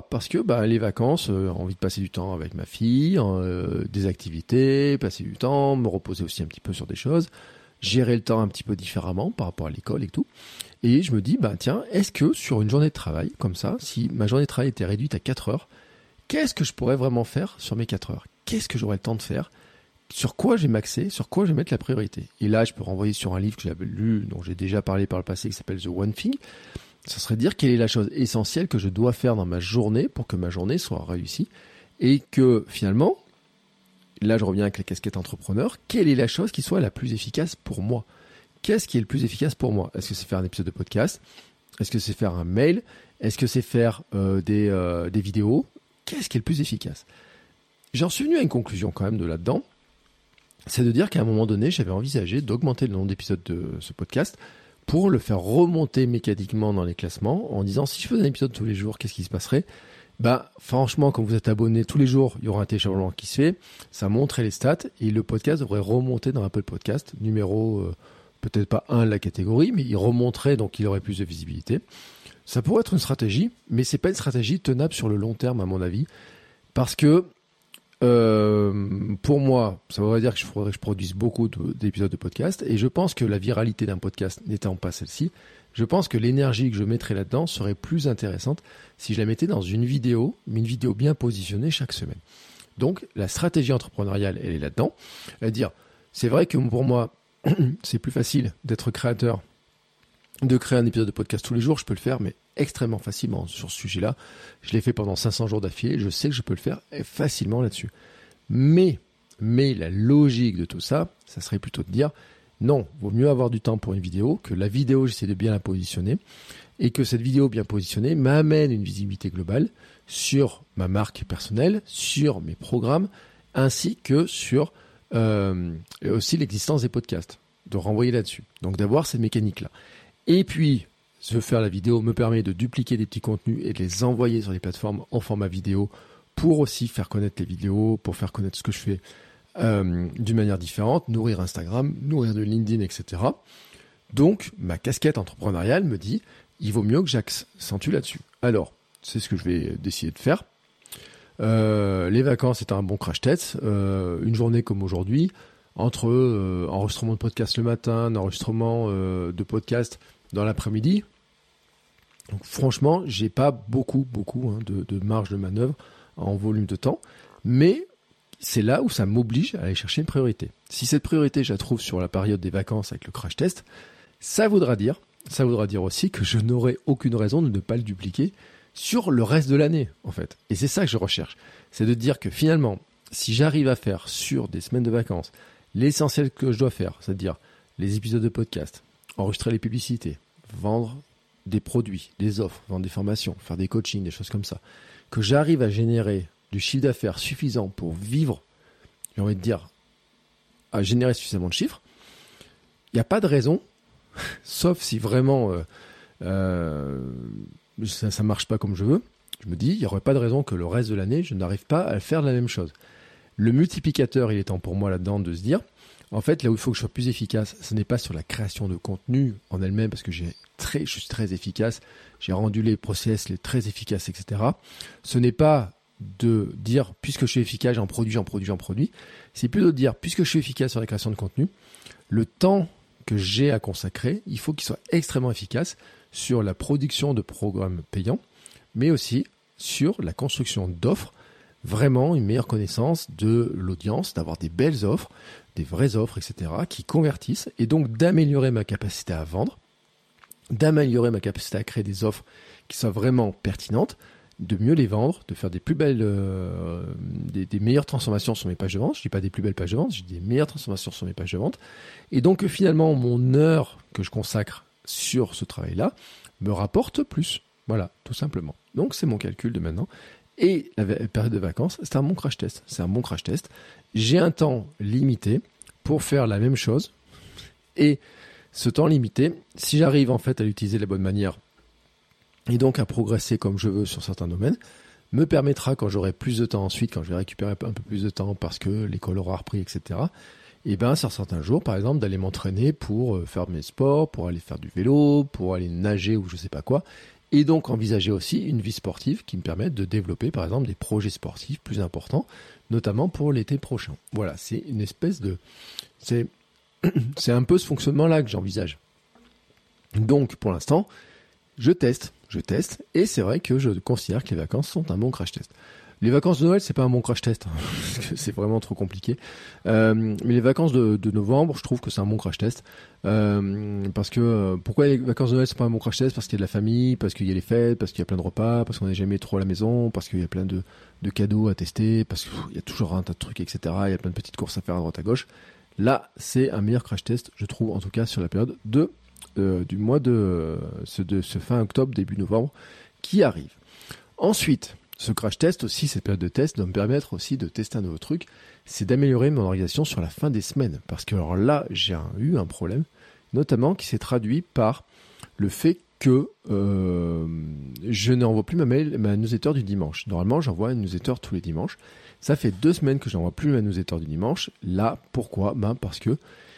Parce que les vacances, envie de passer du temps avec ma fille, des activités, passer du temps, me reposer aussi un petit peu sur des choses, gérer le temps un petit peu différemment par rapport à l'école et tout. Et je me dis, tiens, est-ce que sur une journée de travail comme ça, si ma journée de travail était réduite à 4 heures, qu'est-ce que je pourrais vraiment faire sur mes 4 heures ? Qu'est-ce que j'aurais le temps de faire ? Sur quoi je vais m'axer ? Sur quoi je vais mettre la priorité ? Et là, je peux renvoyer sur un livre que j'avais lu, dont j'ai déjà parlé par le passé, qui s'appelle The One Thing. Ça serait dire quelle est la chose essentielle que je dois faire dans ma journée pour que ma journée soit réussie. Et que finalement, là je reviens avec la casquette entrepreneur, quelle est la chose qui soit la plus efficace pour moi ? Qu'est-ce qui est le plus efficace pour moi ? Est-ce que c'est faire un épisode de podcast ? Est-ce que c'est faire un mail? Est-ce que c'est faire des vidéos? Qu'est-ce qui est le plus efficace? J'en suis venu à une conclusion quand même de là-dedans. C'est de dire qu'à un moment donné, j'avais envisagé d'augmenter le nombre d'épisodes de ce podcast pour le faire remonter mécaniquement dans les classements en disant si je faisais un épisode tous les jours, qu'est-ce qui se passerait? Franchement, quand vous êtes abonné tous les jours, il y aura un téléchargement qui se fait, ça montrerait les stats et le podcast devrait remonter dans Apple Podcast, numéro peut-être pas 1 de la catégorie, mais il remonterait donc il aurait plus de visibilité. Ça pourrait être une stratégie, mais c'est pas une stratégie tenable sur le long terme à mon avis, parce que pour moi, ça voudrait dire que je produise beaucoup d'épisodes de podcast et je pense que la viralité d'un podcast n'étant pas celle-ci, je pense que l'énergie que je mettrais là-dedans serait plus intéressante si je la mettais dans une vidéo, mais une vidéo bien positionnée chaque semaine. Donc, la stratégie entrepreneuriale, elle est là-dedans. C'est-à-dire, c'est vrai que pour moi, c'est plus facile d'être créateur, de créer un épisode de podcast tous les jours. Je peux le faire, mais extrêmement facilement sur ce sujet-là. Je l'ai fait pendant 500 jours d'affilée. Je sais que je peux le faire facilement là-dessus. Mais la logique de tout ça, ça serait plutôt de dire non, vaut mieux avoir du temps pour une vidéo, que la vidéo, j'essaie de bien la positionner, et que cette vidéo bien positionnée m'amène une visibilité globale sur ma marque personnelle, sur mes programmes, ainsi que sur aussi l'existence des podcasts, de renvoyer là-dessus. Donc d'avoir cette mécanique-là. Et puis, faire la vidéo me permet de dupliquer des petits contenus et de les envoyer sur les plateformes en format vidéo pour aussi faire connaître les vidéos, pour faire connaître ce que je fais d'une manière différente, nourrir Instagram, nourrir de LinkedIn, etc. Donc, ma casquette entrepreneuriale me dit, il vaut mieux que j'accentue là-dessus. Alors, c'est ce que je vais décider de faire. Les vacances, c'est un bon crash test. Une journée comme aujourd'hui, entre enregistrement de podcast le matin, enregistrement de podcast dans l'après-midi. Donc, franchement, j'ai pas beaucoup de marge de manœuvre en volume de temps, mais c'est là où ça m'oblige à aller chercher une priorité. Si cette priorité, je la trouve sur la période des vacances avec le crash test, ça voudra dire aussi que je n'aurai aucune raison de ne pas le dupliquer sur le reste de l'année, en fait. Et c'est ça que je recherche. C'est de dire que finalement, si j'arrive à faire sur des semaines de vacances l'essentiel que je dois faire, c'est-à-dire les épisodes de podcast, enregistrer les publicités, vendre des produits, des offres, vendre des formations, faire des coachings, des choses comme ça, que j'arrive à générer du chiffre d'affaires suffisant pour vivre, j'ai envie de dire, à générer suffisamment de chiffres, il n'y a pas de raison, sauf si vraiment ça ne marche pas comme je veux, je me dis, il n'y aurait pas de raison que le reste de l'année, je n'arrive pas à faire la même chose. Le multiplicateur, il est temps pour moi là-dedans de se dire, en fait, là où il faut que je sois plus efficace, ce n'est pas sur la création de contenu en elle-même, parce que je suis très efficace, j'ai rendu les process très efficaces, etc. Ce n'est pas de dire, puisque je suis efficace, j'en produis. C'est plutôt de dire, puisque je suis efficace sur la création de contenu, le temps que j'ai à consacrer, il faut qu'il soit extrêmement efficace sur la production de programmes payants, mais aussi sur la construction d'offres, vraiment une meilleure connaissance de l'audience, d'avoir des belles offres, des vraies offres, etc., qui convertissent, et donc d'améliorer ma capacité à vendre, d'améliorer ma capacité à créer des offres qui soient vraiment pertinentes, de mieux les vendre, de faire des plus belles, des meilleures transformations sur mes pages de vente. Je dis pas des plus belles pages de vente, je dis des meilleures transformations sur mes pages de vente. Et donc finalement, mon heure que je consacre sur ce travail-là me rapporte plus. Voilà, tout simplement. Donc c'est mon calcul de maintenant. Et la période de vacances, c'est un bon crash test. J'ai un temps limité pour faire la même chose. Et ce temps limité, si j'arrive en fait à l'utiliser de la bonne manière, et donc à progresser comme je veux sur certains domaines, me permettra, quand j'aurai plus de temps ensuite, quand je vais récupérer un peu plus de temps parce que l'école aura repris, etc., et bien sur certains jours, par exemple, d'aller m'entraîner pour faire mes sports, pour aller faire du vélo, pour aller nager ou je sais pas quoi, et donc envisager aussi une vie sportive qui me permette de développer, par exemple, des projets sportifs plus importants, notamment pour l'été prochain. Voilà, c'est une espèce de... C'est un peu ce fonctionnement-là que j'envisage. Donc, pour l'instant, je teste, et c'est vrai que je considère que les vacances sont un bon crash test. Les vacances de Noël, c'est pas un bon crash test, parce que c'est vraiment trop compliqué. Mais les vacances de novembre, je trouve que c'est un bon crash test. Parce que, pourquoi les vacances de Noël, c'est pas un bon crash test? Parce qu'il y a de la famille, parce qu'il y a les fêtes, parce qu'il y a plein de repas, parce qu'on n'est jamais trop à la maison, parce qu'il y a plein de cadeaux à tester, parce qu'il y a toujours un tas de trucs, etc. Il y a plein de petites courses à faire à droite à gauche. Là, c'est un meilleur crash test, je trouve, en tout cas, sur la période de du mois de ce fin octobre, début novembre qui arrive. Ensuite, ce crash test aussi, cette période de test doit me permettre aussi de tester un nouveau truc, c'est d'améliorer mon organisation sur la fin des semaines. Parce que alors là, j'ai eu un problème, notamment qui s'est traduit par le fait que je n'envoie plus ma newsletter du dimanche. Normalement, j'envoie une newsletter tous les dimanches. Ça fait 2 semaines que je n'envoie plus ma newsletter du dimanche. Là, pourquoi ? Parce que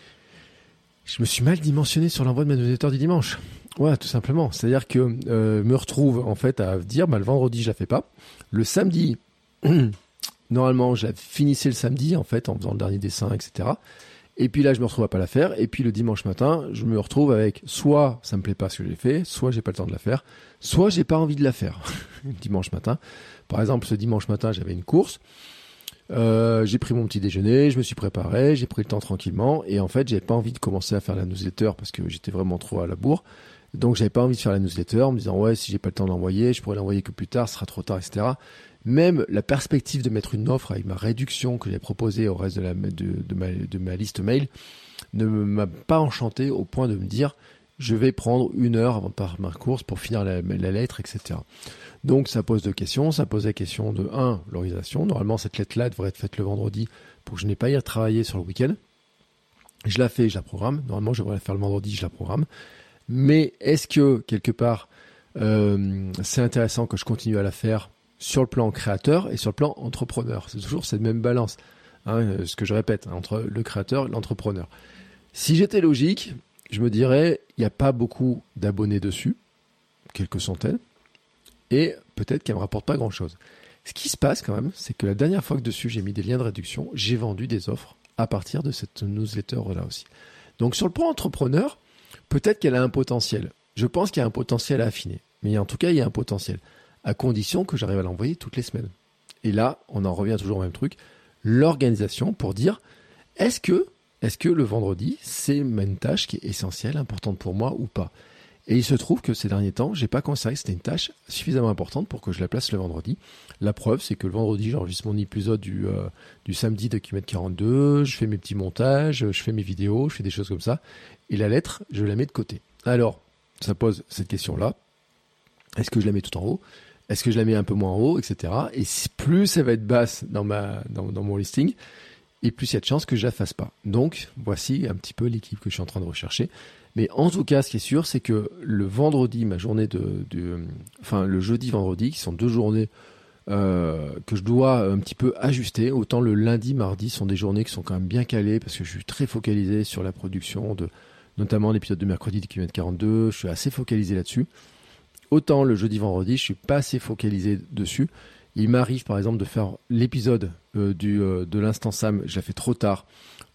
je me suis mal dimensionné sur l'envoi de ma newsletter du dimanche. Ouais, tout simplement. C'est-à-dire que me retrouve en fait à dire le vendredi, je la fais pas. Le samedi, normalement, je la finissais le samedi en fait en faisant le dernier dessin, etc. Et puis là, je me retrouve à pas la faire. Et puis le dimanche matin, je me retrouve avec soit ça me plaît pas ce que j'ai fait, soit j'ai pas le temps de la faire, soit j'ai pas envie de la faire. Dimanche matin. Par exemple, ce dimanche matin, j'avais une course. J'ai pris mon petit déjeuner, je me suis préparé, j'ai pris le temps tranquillement. Et en fait, j'avais pas envie de commencer à faire la newsletter parce que j'étais vraiment trop à la bourre. Donc, j'avais pas envie de faire la newsletter en me disant, ouais, si j'ai pas le temps de l'envoyer, je pourrais l'envoyer que plus tard, ce sera trop tard, etc. Même la perspective de mettre une offre avec ma réduction que j'ai proposée au reste de ma liste mail ne m'a pas enchanté au point de me dire je vais prendre 1 heure avant de partir ma course pour finir la lettre, etc. Donc ça pose 2 questions. Ça pose la question de 1, l'organisation. Normalement, cette lettre-là devrait être faite le vendredi pour que je n'ai pas à y travailler sur le week-end. Je la fais, je la programme. Normalement, je devrais la faire le vendredi, je la programme. Mais est-ce que, quelque part, c'est intéressant que je continue à la faire sur le plan créateur et sur le plan entrepreneur. C'est toujours cette même balance, ce que je répète, entre le créateur et l'entrepreneur. Si j'étais logique, je me dirais, il n'y a pas beaucoup d'abonnés dessus, quelques centaines, et peut-être qu'elle ne me rapporte pas grand-chose. Ce qui se passe quand même, c'est que la dernière fois que dessus j'ai mis des liens de réduction, j'ai vendu des offres à partir de cette newsletter-là aussi. Donc sur le plan entrepreneur, peut-être qu'elle a un potentiel. Je pense qu'il y a un potentiel à affiner, mais en tout cas, il y a un potentiel. À condition que j'arrive à l'envoyer toutes les semaines. Et là, on en revient toujours au même truc, l'organisation pour dire, est-ce que le vendredi, c'est une tâche qui est essentielle, importante pour moi ou pas ? Et il se trouve que ces derniers temps, j'ai pas considéré que c'était une tâche suffisamment importante pour que je la place le vendredi. La preuve, c'est que le vendredi, j'enregistre mon épisode du samedi de Kilomètre 42, je fais mes petits montages, je fais mes vidéos, je fais des choses comme ça. Et la lettre, je la mets de côté. Alors, ça pose cette question-là. Est-ce que je la mets tout en haut ? Est-ce que je la mets un peu moins en haut, etc. Et plus elle va être basse dans mon listing, et plus il y a de chances que je la fasse pas. Donc, voici un petit peu l'équipe que je suis en train de rechercher. Mais en tout cas, ce qui est sûr, c'est que le vendredi, ma journée le jeudi-vendredi, qui sont 2 journées que je dois un petit peu ajuster. Autant le lundi, mardi sont des journées qui sont quand même bien calées parce que je suis très focalisé sur la production notamment l'épisode de mercredi de Kilomètre 42. Je suis assez focalisé là-dessus. Autant le jeudi-vendredi, je suis pas assez focalisé dessus. Il m'arrive par exemple de faire l'épisode de l'Instant Sam, je la fais trop tard.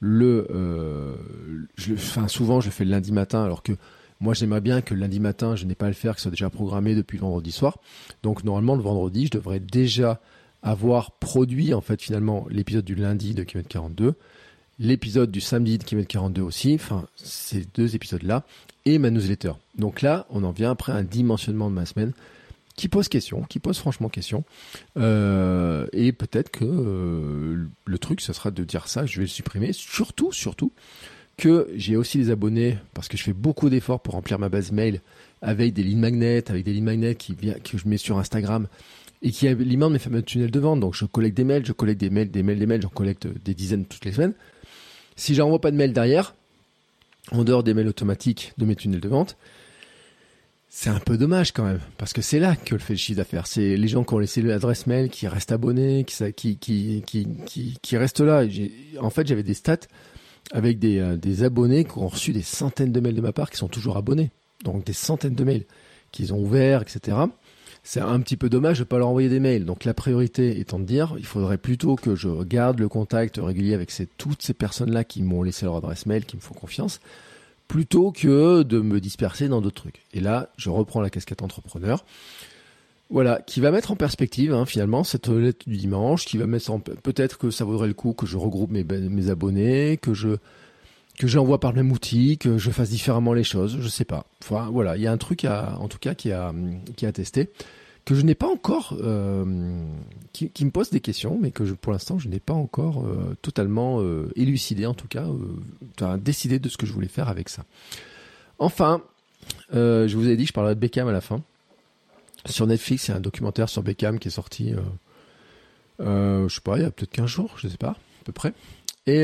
Souvent je le fais le lundi matin, alors que moi j'aimerais bien que le lundi matin je n'ai pas à le faire, que ce soit déjà programmé depuis le vendredi soir. Donc normalement le vendredi, je devrais déjà avoir produit en fait finalement l'épisode du lundi de Kilomètre 42, l'épisode du samedi de Kilomètre 42 aussi, enfin ces 2 épisodes-là, et ma newsletter. Donc là, on en vient après un dimensionnement de ma semaine qui pose franchement question. Et peut-être que le truc, ce sera de dire ça, je vais le supprimer. Surtout que j'ai aussi des abonnés, parce que je fais beaucoup d'efforts pour remplir ma base mail avec des lignes magnets, que je mets sur Instagram et qui alimentent mes fameux tunnels de vente. Donc je collecte des mails, j'en collecte des dizaines toutes les semaines. Si j'envoie pas de mail derrière, en dehors des mails automatiques de mes tunnels de vente, c'est un peu dommage quand même, parce que c'est là que le fait le chiffre d'affaires. C'est les gens qui ont laissé l'adresse mail, qui restent abonnés, qui restent là. En fait, j'avais des stats avec des abonnés qui ont reçu des centaines de mails de ma part, qui sont toujours abonnés. Donc des centaines de mails qu'ils ont ouverts, etc. C'est un petit peu dommage de ne pas leur envoyer des mails. Donc la priorité étant de dire, il faudrait plutôt que je garde le contact régulier avec toutes ces personnes-là qui m'ont laissé leur adresse mail, qui me font confiance, plutôt que de me disperser dans d'autres trucs. Et là, je reprends la casquette entrepreneur. Voilà, qui va mettre en perspective finalement cette lettre du dimanche, qui va mettre peut-être que ça vaudrait le coup que je regroupe mes abonnés, que j'envoie par le même outil, que je fasse différemment les choses, je sais pas. Enfin, voilà, il y a un truc en tout cas qui a testé, que je n'ai pas encore, qui me pose des questions, mais que pour l'instant je n'ai pas encore totalement élucidé, en tout cas, décidé de ce que je voulais faire avec ça. Enfin, je vous ai dit que je parlerai de Beckham à la fin. Sur Netflix, il y a un documentaire sur Beckham qui est sorti, je sais pas, il y a peut-être 15 jours, je sais pas, à peu près. Et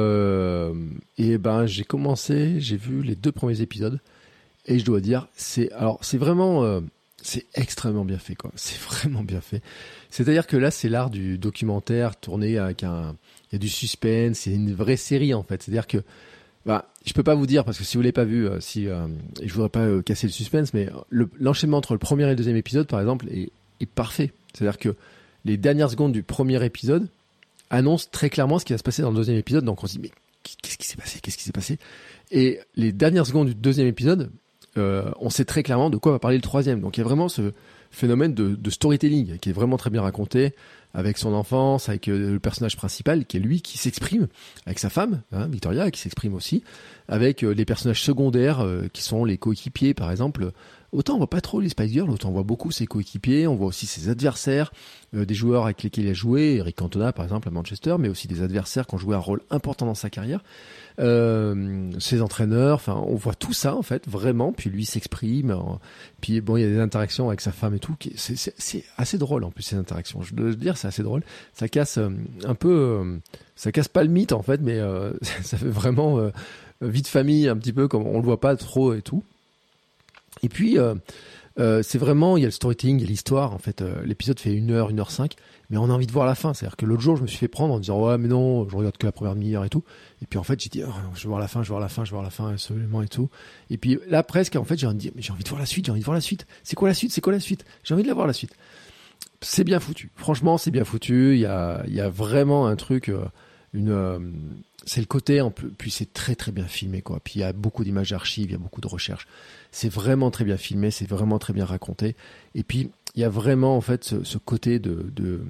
ben, j'ai vu les 2 premiers épisodes, et je dois dire, c'est vraiment, c'est extrêmement bien fait, quoi. C'est vraiment bien fait. C'est-à-dire que là, c'est l'art du documentaire tourné avec il y a du suspense, c'est une vraie série, en fait. C'est-à-dire que, bah, je peux pas vous dire, parce que si vous l'avez pas vu, je voudrais pas casser le suspense, mais l'enchaînement entre le premier et le deuxième épisode, par exemple, est parfait. C'est-à-dire que les dernières secondes du premier épisode annoncent très clairement ce qui va se passer dans le deuxième épisode, donc on se dit, mais qu'est-ce qui s'est passé? Et les dernières secondes du deuxième épisode, on sait très clairement de quoi va parler le troisième. Donc il y a vraiment ce phénomène de storytelling qui est vraiment très bien raconté, avec son enfance, avec le personnage principal qui est lui qui s'exprime, avec sa femme, Victoria, qui s'exprime aussi, avec les personnages secondaires qui sont les coéquipiers, par exemple. Autant on voit pas trop les Spice Girls, autant on voit beaucoup ses coéquipiers, on voit aussi ses adversaires, des joueurs avec lesquels il a joué, Eric Cantona par exemple à Manchester, mais aussi des adversaires qui ont joué un rôle important dans sa carrière, ses entraîneurs, enfin on voit tout ça en fait vraiment, puis lui s'exprime, puis bon il y a des interactions avec sa femme et tout, c'est assez drôle en plus ces interactions, je dois dire c'est assez drôle, ça casse un peu, ça casse pas le mythe en fait, mais ça fait vraiment vie de famille un petit peu comme on le voit pas trop et tout. Et puis, c'est vraiment, il y a le storytelling, il y a l'histoire. En fait, l'épisode fait 1h, 1h05, mais on a envie de voir la fin. C'est-à-dire que l'autre jour, je me suis fait prendre en disant, ouais, mais non, je regarde que la première demi-heure et tout. Et puis, en fait, j'ai dit, oh, je veux voir la fin, absolument et tout. Et puis, là, presque, en fait, j'ai envie de dire, mais j'ai envie de voir la suite. C'est quoi la suite? J'ai envie de la voir, la suite. C'est bien foutu. Franchement, c'est bien foutu. Il y a vraiment un truc, c'est le côté, puis c'est très très bien filmé, quoi. Puis il y a beaucoup d'images d'archives, il y a beaucoup de recherches. C'est vraiment très bien filmé, c'est vraiment très bien raconté. Et puis il y a vraiment en fait ce côté de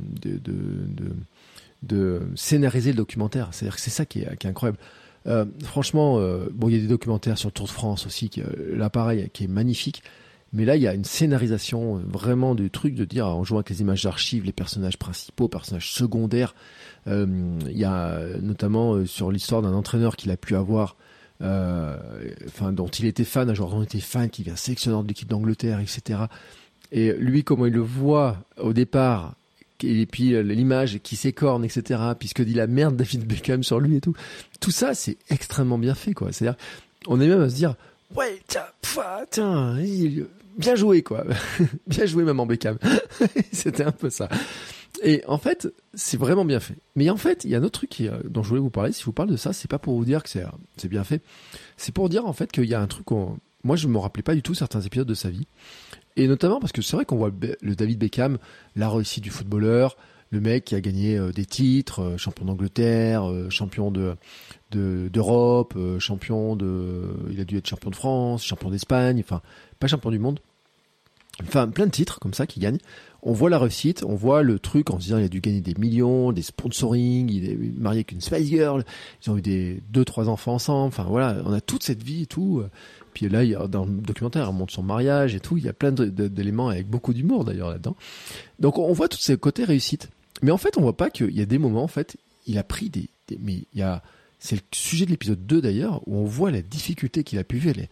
scénariser le documentaire. C'est-à-dire que c'est ça qui est incroyable. Franchement, bon, il y a des documentaires sur le Tour de France aussi, là pareil, qui est magnifique. Mais là, il y a une scénarisation vraiment du truc de dire, en jouant avec les images d'archives, les personnages principaux, personnages secondaires. Il y a notamment sur l'histoire d'un entraîneur qu'il a pu avoir, dont il était fan, un joueur dont il était fan, qui vient sélectionneur de l'équipe d'Angleterre, etc. Et lui, comment il le voit au départ, et puis l'image qui s'écorne, etc. Puis ce que dit la merde David Beckham sur lui et tout. Tout ça, c'est extrêmement bien fait, quoi. C'est-à-dire, on est même à se dire, ouais, tiens, bien joué, quoi. Bien joué, maman Beckham. C'était un peu ça. Et en fait, c'est vraiment bien fait. Mais en fait, il y a un autre truc dont je voulais vous parler. Si je vous parle de ça, c'est pas pour vous dire que c'est bien fait. C'est pour dire, en fait, qu'il y a un truc moi, je me rappelais pas du tout certains épisodes de sa vie. Et notamment parce que c'est vrai qu'on voit le David Beckham, la réussite du footballeur, le mec qui a gagné des titres, champion d'Angleterre, champion d'Europe, il a dû être champion de France, champion d'Espagne, enfin, pas champion du monde. Enfin, plein de titres comme ça qui gagnent. On voit la réussite, on voit le truc en se disant il a dû gagner des millions, des sponsoring, il est marié avec une Spice Girl, ils ont eu 2-3 enfants ensemble, enfin voilà, on a toute cette vie et tout. Puis là, dans le documentaire, on montre son mariage et tout, il y a plein d'éléments avec beaucoup d'humour d'ailleurs là-dedans. Donc on voit tous ces côtés réussite. Mais en fait, on voit pas qu'il y a des moments, en fait, il a pris c'est le sujet de l'épisode 2 d'ailleurs, où on voit la difficulté qu'il a pu vivre,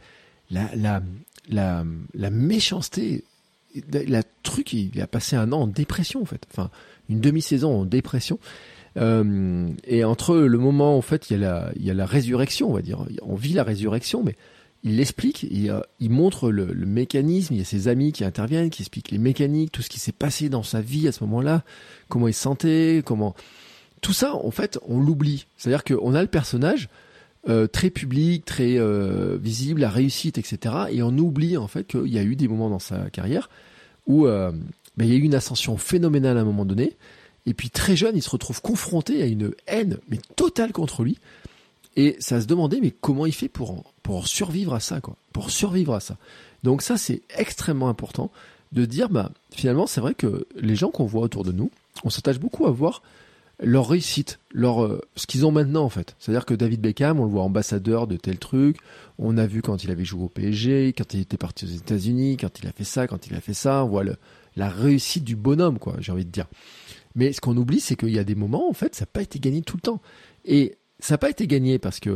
la méchanceté, il a passé 1 an en dépression, en fait. Enfin, une demi-saison en dépression. Et entre le moment, en fait, il y a la résurrection, on va dire. On vit la résurrection, mais il l'explique, il montre le mécanisme, il y a ses amis qui interviennent, qui expliquent les mécaniques, tout ce qui s'est passé dans sa vie à ce moment-là, comment il se sentait, tout ça, en fait, on l'oublie. C'est-à-dire qu'on a le personnage très public, très visible, la réussite, etc. Et on oublie, en fait, qu'il y a eu des moments dans sa carrière où il y a eu une ascension phénoménale à un moment donné. Et puis, très jeune, il se retrouve confronté à une haine, mais totale contre lui. Et ça se demandait, mais comment il fait pour survivre à ça, quoi. Pour survivre à ça. Donc ça, c'est extrêmement important de dire, finalement, c'est vrai que les gens qu'on voit autour de nous, on s'attache beaucoup à voir leur réussite, ce qu'ils ont maintenant, en fait. C'est-à-dire que David Beckham, on le voit ambassadeur de tel truc, on a vu quand il avait joué au PSG, quand il était parti aux États-Unis, quand il a fait ça, on voit la réussite du bonhomme, quoi, j'ai envie de dire. Mais ce qu'on oublie, c'est qu'il y a des moments, en fait, ça n'a pas été gagné tout le temps. Et ça n'a pas été gagné parce que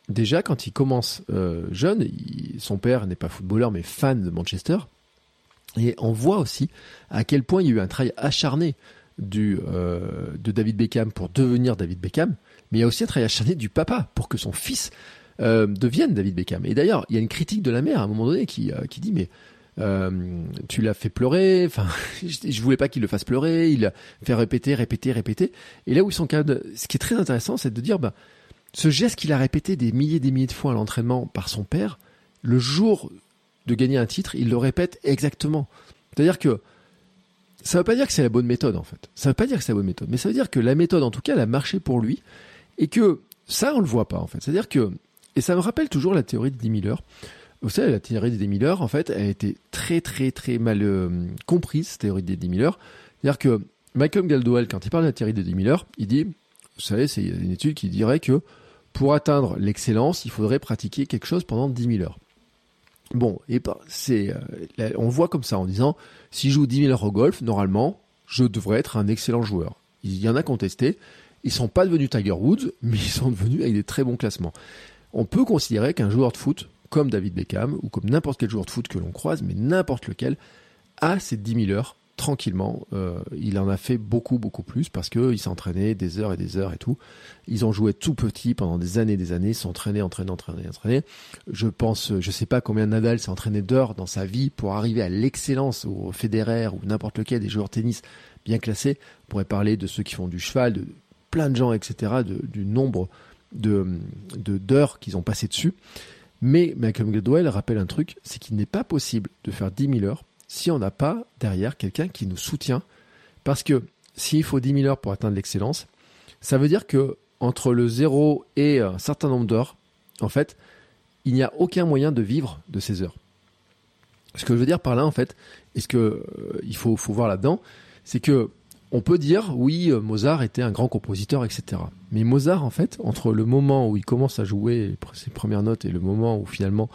déjà, quand il commence jeune, son père n'est pas footballeur, mais fan de Manchester. Et on voit aussi à quel point il y a eu un travail acharné de David Beckham pour devenir David Beckham. Mais il y a aussi un travail acharné du papa pour que son fils devienne David Beckham. Et d'ailleurs, il y a une critique de la mère à un moment donné qui dit mais tu l'as fait pleurer, enfin je voulais pas qu'il le fasse pleurer, il a fait répéter. Et là où ils sont capables ce qui est très intéressant, c'est de dire ce geste qu'il a répété des milliers de fois à l'entraînement par son père, le jour de gagner un titre, il le répète exactement. C'est-à-dire que ça veut pas dire que c'est la bonne méthode en fait. Ça veut pas dire que c'est la bonne méthode, mais ça veut dire que la méthode en tout cas elle a marché pour lui et que ça on le voit pas en fait. C'est-à-dire que et ça me rappelle toujours la théorie d'Eddie Miller. Vous savez, la théorie d'Eddie Miller, en fait, elle a été très mal comprise, cette théorie d'Eddie Miller. C'est-à-dire que Malcolm Gladwell, quand il parle de la théorie d'Eddie Miller, il dit, vous savez, c'est une étude qui dirait que pour atteindre l'excellence, il faudrait pratiquer quelque chose pendant 10 000 heures. Bon, et on le voit comme ça en disant, si je joue 10 000 heures au golf, normalement, je devrais être un excellent joueur. Il y en a contesté. Ils sont pas devenus Tiger Woods, mais ils sont devenus avec des très bons classements. On peut considérer qu'un joueur de foot, comme David Beckham, ou comme n'importe quel joueur de foot que l'on croise, mais n'importe lequel, a ces 10 000 heures, tranquillement. Il en a fait beaucoup plus, parce qu'il s'entraînait des heures et tout. Ils ont joué tout petit pendant des années, ils s'entraînaient. Je sais pas combien Nadal s'est entraîné d'heures dans sa vie pour arriver à l'excellence, ou Federer, ou n'importe lequel des joueurs de tennis bien classés. On pourrait parler de ceux qui font du cheval, de plein de gens, etc., du nombre d'heures qu'ils ont passé dessus. Mais Malcolm Gladwell rappelle un truc, c'est qu'il n'est pas possible de faire 10 000 heures si on n'a pas derrière quelqu'un qui nous soutient. Parce que s'il faut 10 000 heures pour atteindre l'excellence, ça veut dire que entre le 0 et un certain nombre d'heures, en fait, il n'y a aucun moyen de vivre de ces heures. Ce que je veux dire par là, en fait, et ce que il faut voir là-dedans, c'est que on peut dire, oui, Mozart était un grand compositeur, etc. Mais Mozart, en fait, entre le moment où il commence à jouer ses premières notes et le moment où finalement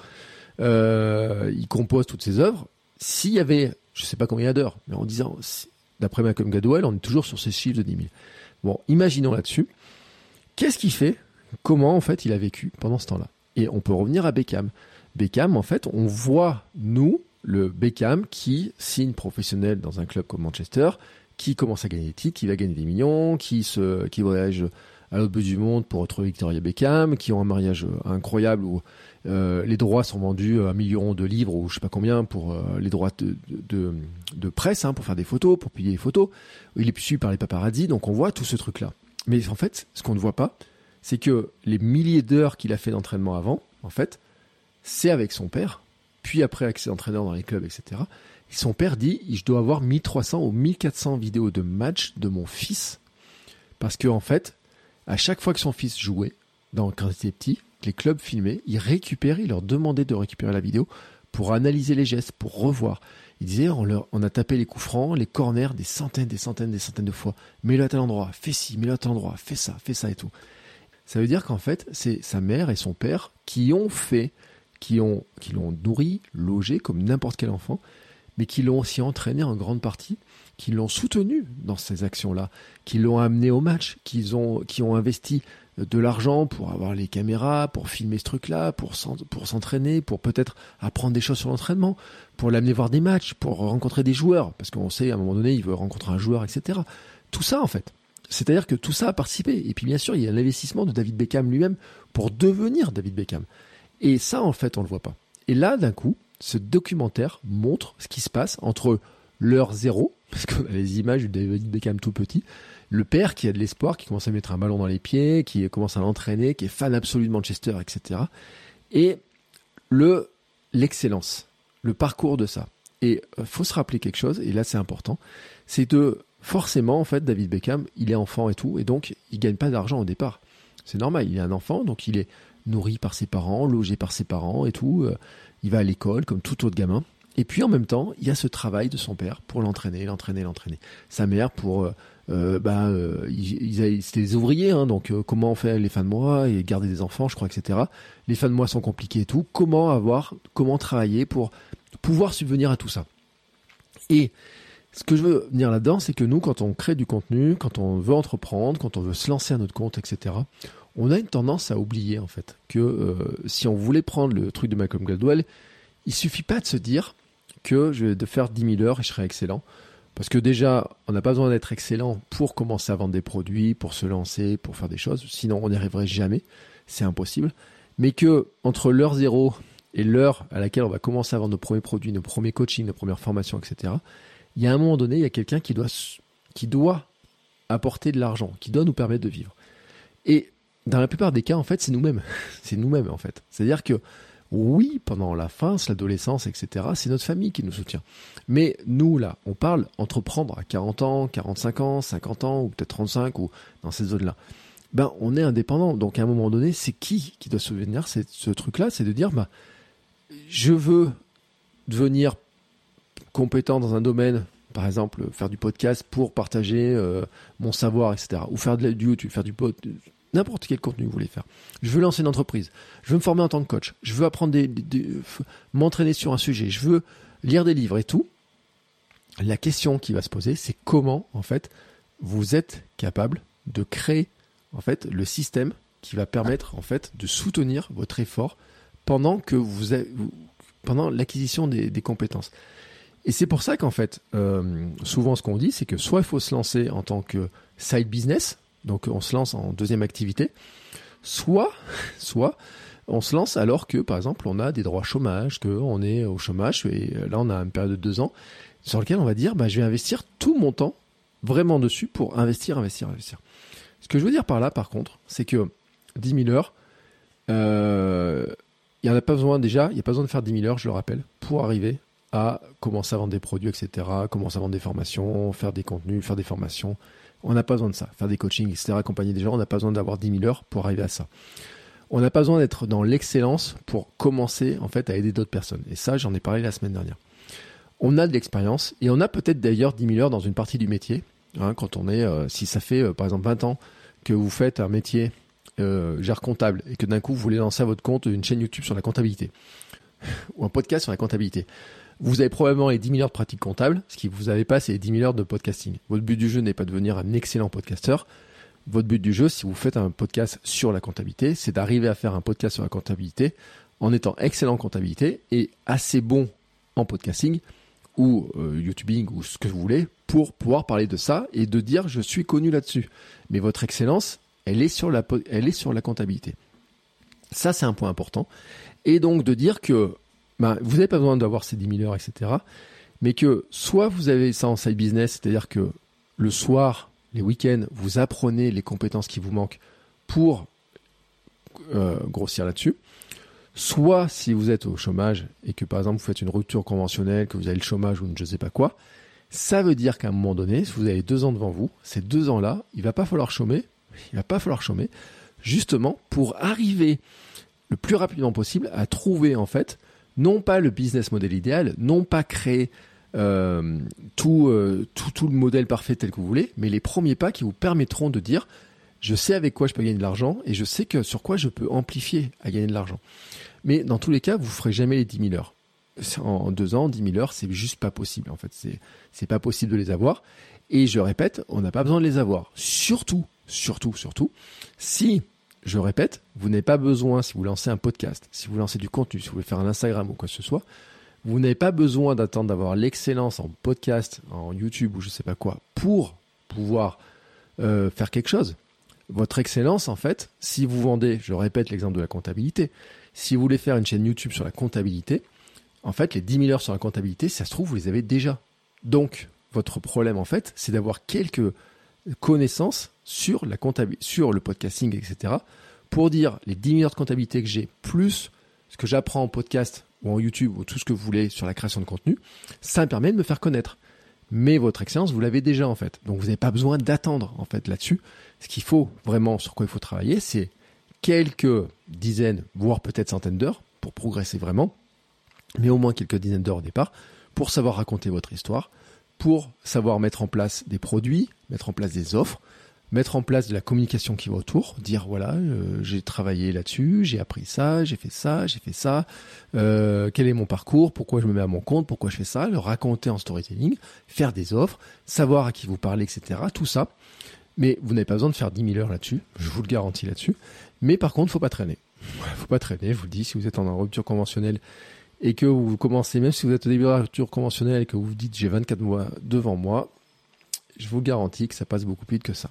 il compose toutes ses œuvres, s'il y avait, je sais pas combien il y a d'heures, mais en disant, d'après Malcolm Gladwell, on est toujours sur ces chiffres de 10 000. Bon, imaginons là-dessus, qu'est-ce qu'il fait? Comment, en fait, il a vécu pendant ce temps-là? Et on peut revenir à Beckham. Beckham, en fait, on voit, nous, le Beckham qui signe professionnel dans un club comme Manchester, qui commence à gagner des titres, qui va gagner des millions, qui voyage à l'autre bout du monde pour retrouver Victoria Beckham, qui ont un mariage incroyable où les droits sont vendus à 1 million de livres ou je sais pas combien pour les droits de presse, pour faire des photos, pour publier des photos. Il est suivi par les paparazzi, donc on voit tout ce truc-là. Mais en fait, ce qu'on ne voit pas, c'est que les milliers d'heures qu'il a fait d'entraînement avant, en fait, c'est avec son père, puis après avec ses entraîneurs dans les clubs, etc. Son père dit, je dois avoir 1300 ou 1400 vidéos de matchs de mon fils. Parce que, en fait, à chaque fois que son fils jouait, quand il était petit, les clubs filmaient, il leur demandait de récupérer la vidéo pour analyser les gestes, pour revoir. Il disait, on a tapé les coups francs, les corners des centaines de fois. Mets-le à tel endroit, fais ci, mets-le à tel endroit, fais ça et tout. Ça veut dire qu'en fait, c'est sa mère et son père qui l'ont nourri, logé comme n'importe quel enfant, mais qui l'ont aussi entraîné en grande partie, qui l'ont soutenu dans ces actions-là, qui l'ont amené au match, qui ont investi de l'argent pour avoir les caméras, pour filmer ce truc-là, pour s'entraîner, pour peut-être apprendre des choses sur l'entraînement, pour l'amener voir des matchs, pour rencontrer des joueurs, parce qu'on sait, à un moment donné, il veut rencontrer un joueur, etc. Tout ça, en fait. C'est-à-dire que tout ça a participé. Et puis, bien sûr, il y a l'investissement de David Beckham lui-même pour devenir David Beckham. Et ça, en fait, on le voit pas. Et là, d'un coup, ce documentaire montre ce qui se passe entre l'heure 0, parce qu'on a les images de David Beckham tout petit, le père qui a de l'espoir, qui commence à mettre un ballon dans les pieds, qui commence à l'entraîner, qui est fan absolu de Manchester, etc. Et l'excellence, le parcours de ça. Et faut se rappeler quelque chose, et là c'est important, c'est que forcément, en fait, David Beckham, il est enfant et tout, et donc il gagne pas d'argent au départ. C'est normal, il est un enfant, donc il est nourri par ses parents, logé par ses parents et tout. Il va à l'école comme tout autre gamin. Et puis en même temps, il y a ce travail de son père pour l'entraîner. Sa mère pour... c'était des ouvriers, donc comment on fait les fins de mois et garder des enfants, je crois, etc. Les fins de mois sont compliquées et tout. Comment travailler pour pouvoir subvenir à tout ça. Et ce que je veux venir là-dedans, c'est que nous, quand on crée du contenu, quand on veut entreprendre, quand on veut se lancer à notre compte, etc., on a une tendance à oublier en fait que si on voulait prendre le truc de Malcolm Gladwell, il suffit pas de se dire que je vais faire 10 000 heures et je serai excellent. Parce que déjà, on n'a pas besoin d'être excellent pour commencer à vendre des produits, pour se lancer, pour faire des choses. Sinon, on n'y arriverait jamais. C'est impossible. Mais que entre l'heure 0 et l'heure à laquelle on va commencer à vendre nos premiers produits, nos premiers coachings, nos premières formations, etc., il y a un moment donné, il y a quelqu'un qui doit apporter de l'argent, qui doit nous permettre de vivre. Et dans la plupart des cas, en fait, c'est nous-mêmes. C'est nous-mêmes, en fait. C'est-à-dire que oui, pendant l'enfance, l'adolescence, etc., c'est notre famille qui nous soutient. Mais nous, là, on parle entreprendre à 40 ans, 45 ans, 50 ans, ou peut-être 35, ou dans ces zones-là. Ben, on est indépendant. Donc, à un moment donné, c'est qui doit se souvenir ce truc-là, c'est de dire, je veux devenir compétent dans un domaine, par exemple, faire du podcast pour partager mon savoir, etc., ou faire du YouTube, faire du podcast, n'importe quel contenu vous voulez faire. Je veux lancer une entreprise. Je veux me former en tant que coach. Je veux apprendre m'entraîner sur un sujet. Je veux lire des livres et tout. La question qui va se poser, c'est comment, en fait, vous êtes capable de créer, en fait, le système qui va permettre, en fait, de soutenir votre effort pendant l'acquisition des compétences. Et c'est pour ça qu'en fait, souvent ce qu'on dit, c'est que soit il faut se lancer en tant que side business, donc on se lance en deuxième activité, soit on se lance alors que, par exemple, on a des droits chômage, qu'on est au chômage, et là on a une période de 2 ans, sur lequel on va dire, je vais investir tout mon temps vraiment dessus pour investir. Ce que je veux dire par là, par contre, c'est que 10 000 heures, il n'y en a pas besoin déjà, il n'y a pas besoin de faire 10 000 heures, je le rappelle, pour arriver à commencer à vendre des produits, etc., commencer à vendre des formations, faire des contenus, faire des formations. On n'a pas besoin de ça. Faire des coachings, etc., accompagner des gens, on n'a pas besoin d'avoir 10 000 heures pour arriver à ça. On n'a pas besoin d'être dans l'excellence pour commencer, en fait, à aider d'autres personnes. Et ça, j'en ai parlé la semaine dernière. On a de l'expérience et on a peut-être d'ailleurs 10 000 heures dans une partie du métier. Quand on est, si ça fait, par exemple, 20 ans que vous faites un métier gère comptable et que d'un coup, vous voulez lancer à votre compte une chaîne YouTube sur la comptabilité ou un podcast sur la comptabilité. Vous avez probablement les 10 000 heures de pratique comptable. Ce que vous n'avez pas, c'est les 10 000 heures de podcasting. Votre but du jeu n'est pas de devenir un excellent podcasteur. Votre but du jeu, si vous faites un podcast sur la comptabilité, c'est d'arriver à faire un podcast sur la comptabilité en étant excellent en comptabilité et assez bon en podcasting ou YouTubing ou ce que vous voulez pour pouvoir parler de ça et de dire je suis connu là-dessus. Mais votre excellence, elle est sur la comptabilité. Ça, c'est un point important. Et donc de dire que vous n'avez pas besoin d'avoir ces 10 000 heures, etc. Mais que soit vous avez ça en side business, c'est-à-dire que le soir, les week-ends, vous apprenez les compétences qui vous manquent pour grossir là-dessus. Soit si vous êtes au chômage et que par exemple vous faites une rupture conventionnelle, que vous avez le chômage ou je ne sais pas quoi, ça veut dire qu'à un moment donné, si vous avez 2 ans devant vous, ces 2 ans-là, il va pas falloir chômer justement pour arriver le plus rapidement possible à trouver en fait non pas le business model idéal, non pas créer tout le modèle parfait tel que vous voulez, mais les premiers pas qui vous permettront de dire je sais avec quoi je peux gagner de l'argent et je sais que sur quoi je peux amplifier à gagner de l'argent. Mais dans tous les cas, vous ne ferez jamais les 10 000 heures. En 2 ans, 10 000 heures, c'est juste pas possible. En fait, c'est pas possible de les avoir. Et je répète, on n'a pas besoin de les avoir. Surtout, si, je répète, vous n'avez pas besoin, si vous lancez un podcast, si vous lancez du contenu, si vous voulez faire un Instagram ou quoi que ce soit, vous n'avez pas besoin d'attendre d'avoir l'excellence en podcast, en YouTube ou je sais pas quoi, pour pouvoir faire quelque chose. Votre excellence, en fait, si vous vendez, je répète l'exemple de la comptabilité, si vous voulez faire une chaîne YouTube sur la comptabilité, en fait, les 10 000 heures sur la comptabilité, si ça se trouve, vous les avez déjà. Donc, votre problème, en fait, c'est d'avoir quelques connaissances sur la comptabilité, sur le podcasting, etc., pour dire les 10 000 heures de comptabilité que j'ai, plus ce que j'apprends en podcast ou en YouTube ou tout ce que vous voulez sur la création de contenu, ça me permet de me faire connaître. Mais votre excellence, vous l'avez déjà, en fait. Donc, vous n'avez pas besoin d'attendre, en fait, là-dessus. Ce qu'il faut vraiment, sur quoi il faut travailler, c'est quelques dizaines, voire peut-être centaines d'heures pour progresser vraiment, mais au moins quelques dizaines d'heures au départ, pour savoir raconter votre histoire, pour savoir mettre en place des produits, mettre en place des offres, mettre en place de la communication qui va autour, dire voilà, j'ai travaillé là-dessus, j'ai appris ça, j'ai fait ça, quel est mon parcours, pourquoi je me mets à mon compte, pourquoi je fais ça, le raconter en storytelling, faire des offres, savoir à qui vous parlez, etc. Tout ça. Mais vous n'avez pas besoin de faire 10 000 heures là-dessus, je vous le garantis là-dessus. Mais par contre, faut pas traîner. Faut pas traîner, je vous le dis, si vous êtes en rupture conventionnelle et que vous commencez, même si vous êtes au début de la rupture conventionnelle et que vous vous dites j'ai 24 mois devant moi, je vous garantis que ça passe beaucoup plus vite que ça.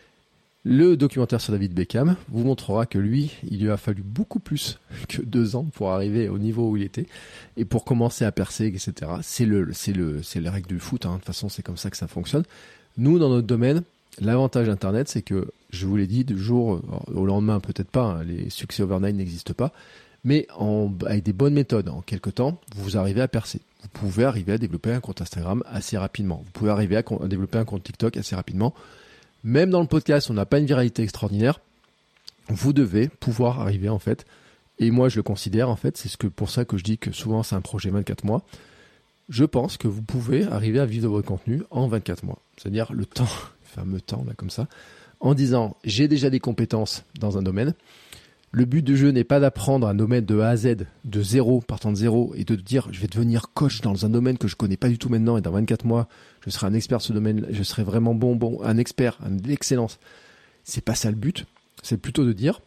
Le documentaire sur David Beckham vous montrera que lui, il lui a fallu beaucoup plus que 2 ans pour arriver au niveau où il était et pour commencer à percer, etc. C'est les règles du foot, hein. De toute façon, c'est comme ça que ça fonctionne. Nous, dans notre domaine, l'avantage d'Internet, c'est que, je vous l'ai dit, du jour au lendemain, peut-être pas, hein, les succès overnight n'existent pas, mais avec des bonnes méthodes, en quelques temps, vous arrivez à percer. Vous pouvez arriver à développer un compte Instagram assez rapidement. Vous pouvez arriver à développer un compte TikTok assez rapidement. Même dans le podcast, on n'a pas une viralité extraordinaire. Vous devez pouvoir arriver, en fait, et moi je le considère, en fait, c'est pour ça que je dis que souvent c'est un projet 24 mois. Je pense que vous pouvez arriver à vivre de votre contenu en 24 mois. C'est-à-dire le temps, le fameux temps, là, comme ça, en disant, j'ai déjà des compétences dans un domaine. Le but du jeu n'est pas d'apprendre un domaine de A à Z, de zéro, partant de zéro, et de dire, je vais devenir coach dans un domaine que je connais pas du tout maintenant, et dans 24 mois, je serai un expert de ce domaine, je serai vraiment un expert, d'excellence. C'est pas ça le but. C'est plutôt de dire,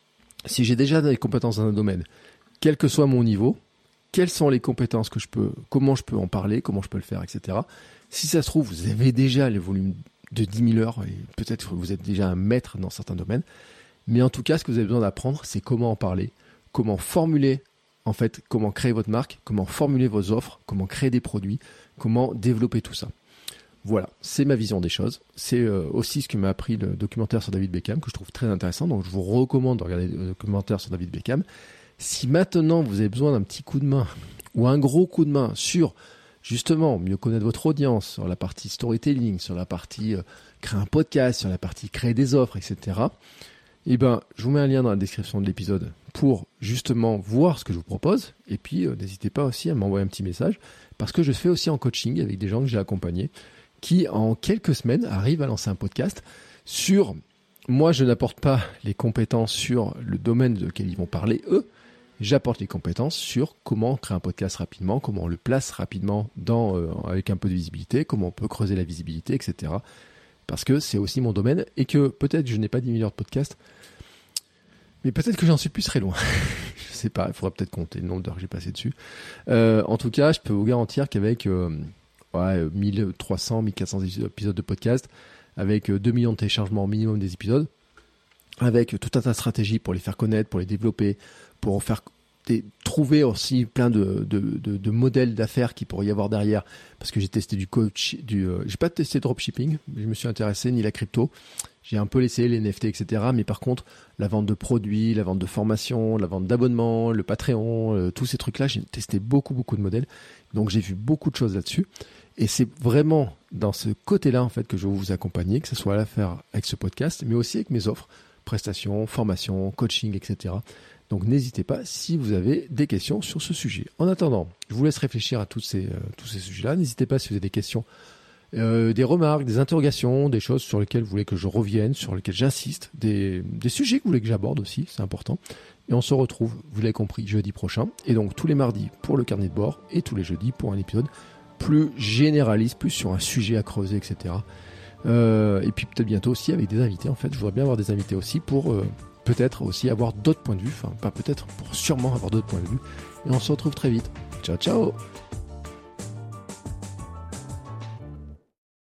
si j'ai déjà des compétences dans un domaine, quel que soit mon niveau, quelles sont les compétences comment je peux en parler, comment je peux le faire, etc. Si ça se trouve, vous avez déjà les volumes de 10 000 heures, et peut-être que vous êtes déjà un maître dans certains domaines. Mais en tout cas, ce que vous avez besoin d'apprendre, c'est comment en parler, comment formuler, en fait, comment créer votre marque, comment formuler vos offres, comment créer des produits, comment développer tout ça. Voilà, c'est ma vision des choses. C'est aussi ce que m'a appris le documentaire sur David Beckham, que je trouve très intéressant. Donc, je vous recommande de regarder le documentaire sur David Beckham. Si maintenant, vous avez besoin d'un petit coup de main ou un gros coup de main sur, justement, mieux connaître votre audience, sur la partie storytelling, sur la partie créer un podcast, sur la partie créer des offres, etc., eh ben, je vous mets un lien dans la description de l'épisode pour justement voir ce que je vous propose. Et puis, n'hésitez pas aussi à m'envoyer un petit message parce que je fais aussi en coaching avec des gens que j'ai accompagnés qui, en quelques semaines, arrivent à lancer un podcast sur... Moi, je n'apporte pas les compétences sur le domaine de lequel ils vont parler, eux. J'apporte les compétences sur comment créer un podcast rapidement, comment on le place rapidement avec un peu de visibilité, comment on peut creuser la visibilité, etc. Parce que c'est aussi mon domaine et que peut-être je n'ai pas 10 000 heures de podcast, mais peut-être que j'en suis plus très loin. Je sais pas, il faudra peut-être compter le nombre d'heures que j'ai passé dessus. En tout cas, je peux vous garantir qu'avec 1300, 1400 épisodes de podcast, avec 2 millions de téléchargements minimum des épisodes, avec tout un tas de stratégies pour les faire connaître, pour les développer, pour trouver aussi plein de modèles d'affaires qu'il pourrait y avoir derrière, parce que j'ai testé j'ai pas testé dropshipping, je me suis intéressé ni la crypto, j'ai un peu laissé les NFT, etc. Mais par contre, la vente de produits, la vente de formations, la vente d'abonnements, le Patreon, tous ces trucs-là, j'ai testé beaucoup de modèles, donc j'ai vu beaucoup de choses là-dessus, et c'est vraiment dans ce côté-là en fait que je vais vous accompagner, que ce soit à l'affaire avec ce podcast, mais aussi avec mes offres, prestations, formations, coaching, etc. Donc n'hésitez pas si vous avez des questions sur ce sujet. En attendant, je vous laisse réfléchir à tous ces sujets-là. N'hésitez pas si vous avez des questions, des remarques, des interrogations, des choses sur lesquelles vous voulez que je revienne, sur lesquelles j'insiste, des sujets que vous voulez que j'aborde aussi, c'est important. Et on se retrouve, vous l'avez compris, jeudi prochain. Et donc tous les mardis pour le carnet de bord et tous les jeudis pour un épisode plus généraliste, plus sur un sujet à creuser, etc. Et puis peut-être bientôt aussi avec des invités. En fait, je voudrais bien avoir des invités aussi pour... peut-être aussi avoir d'autres points de vue, enfin pas peut-être, pour sûrement avoir d'autres points de vue. Et on se retrouve très vite. Ciao, ciao!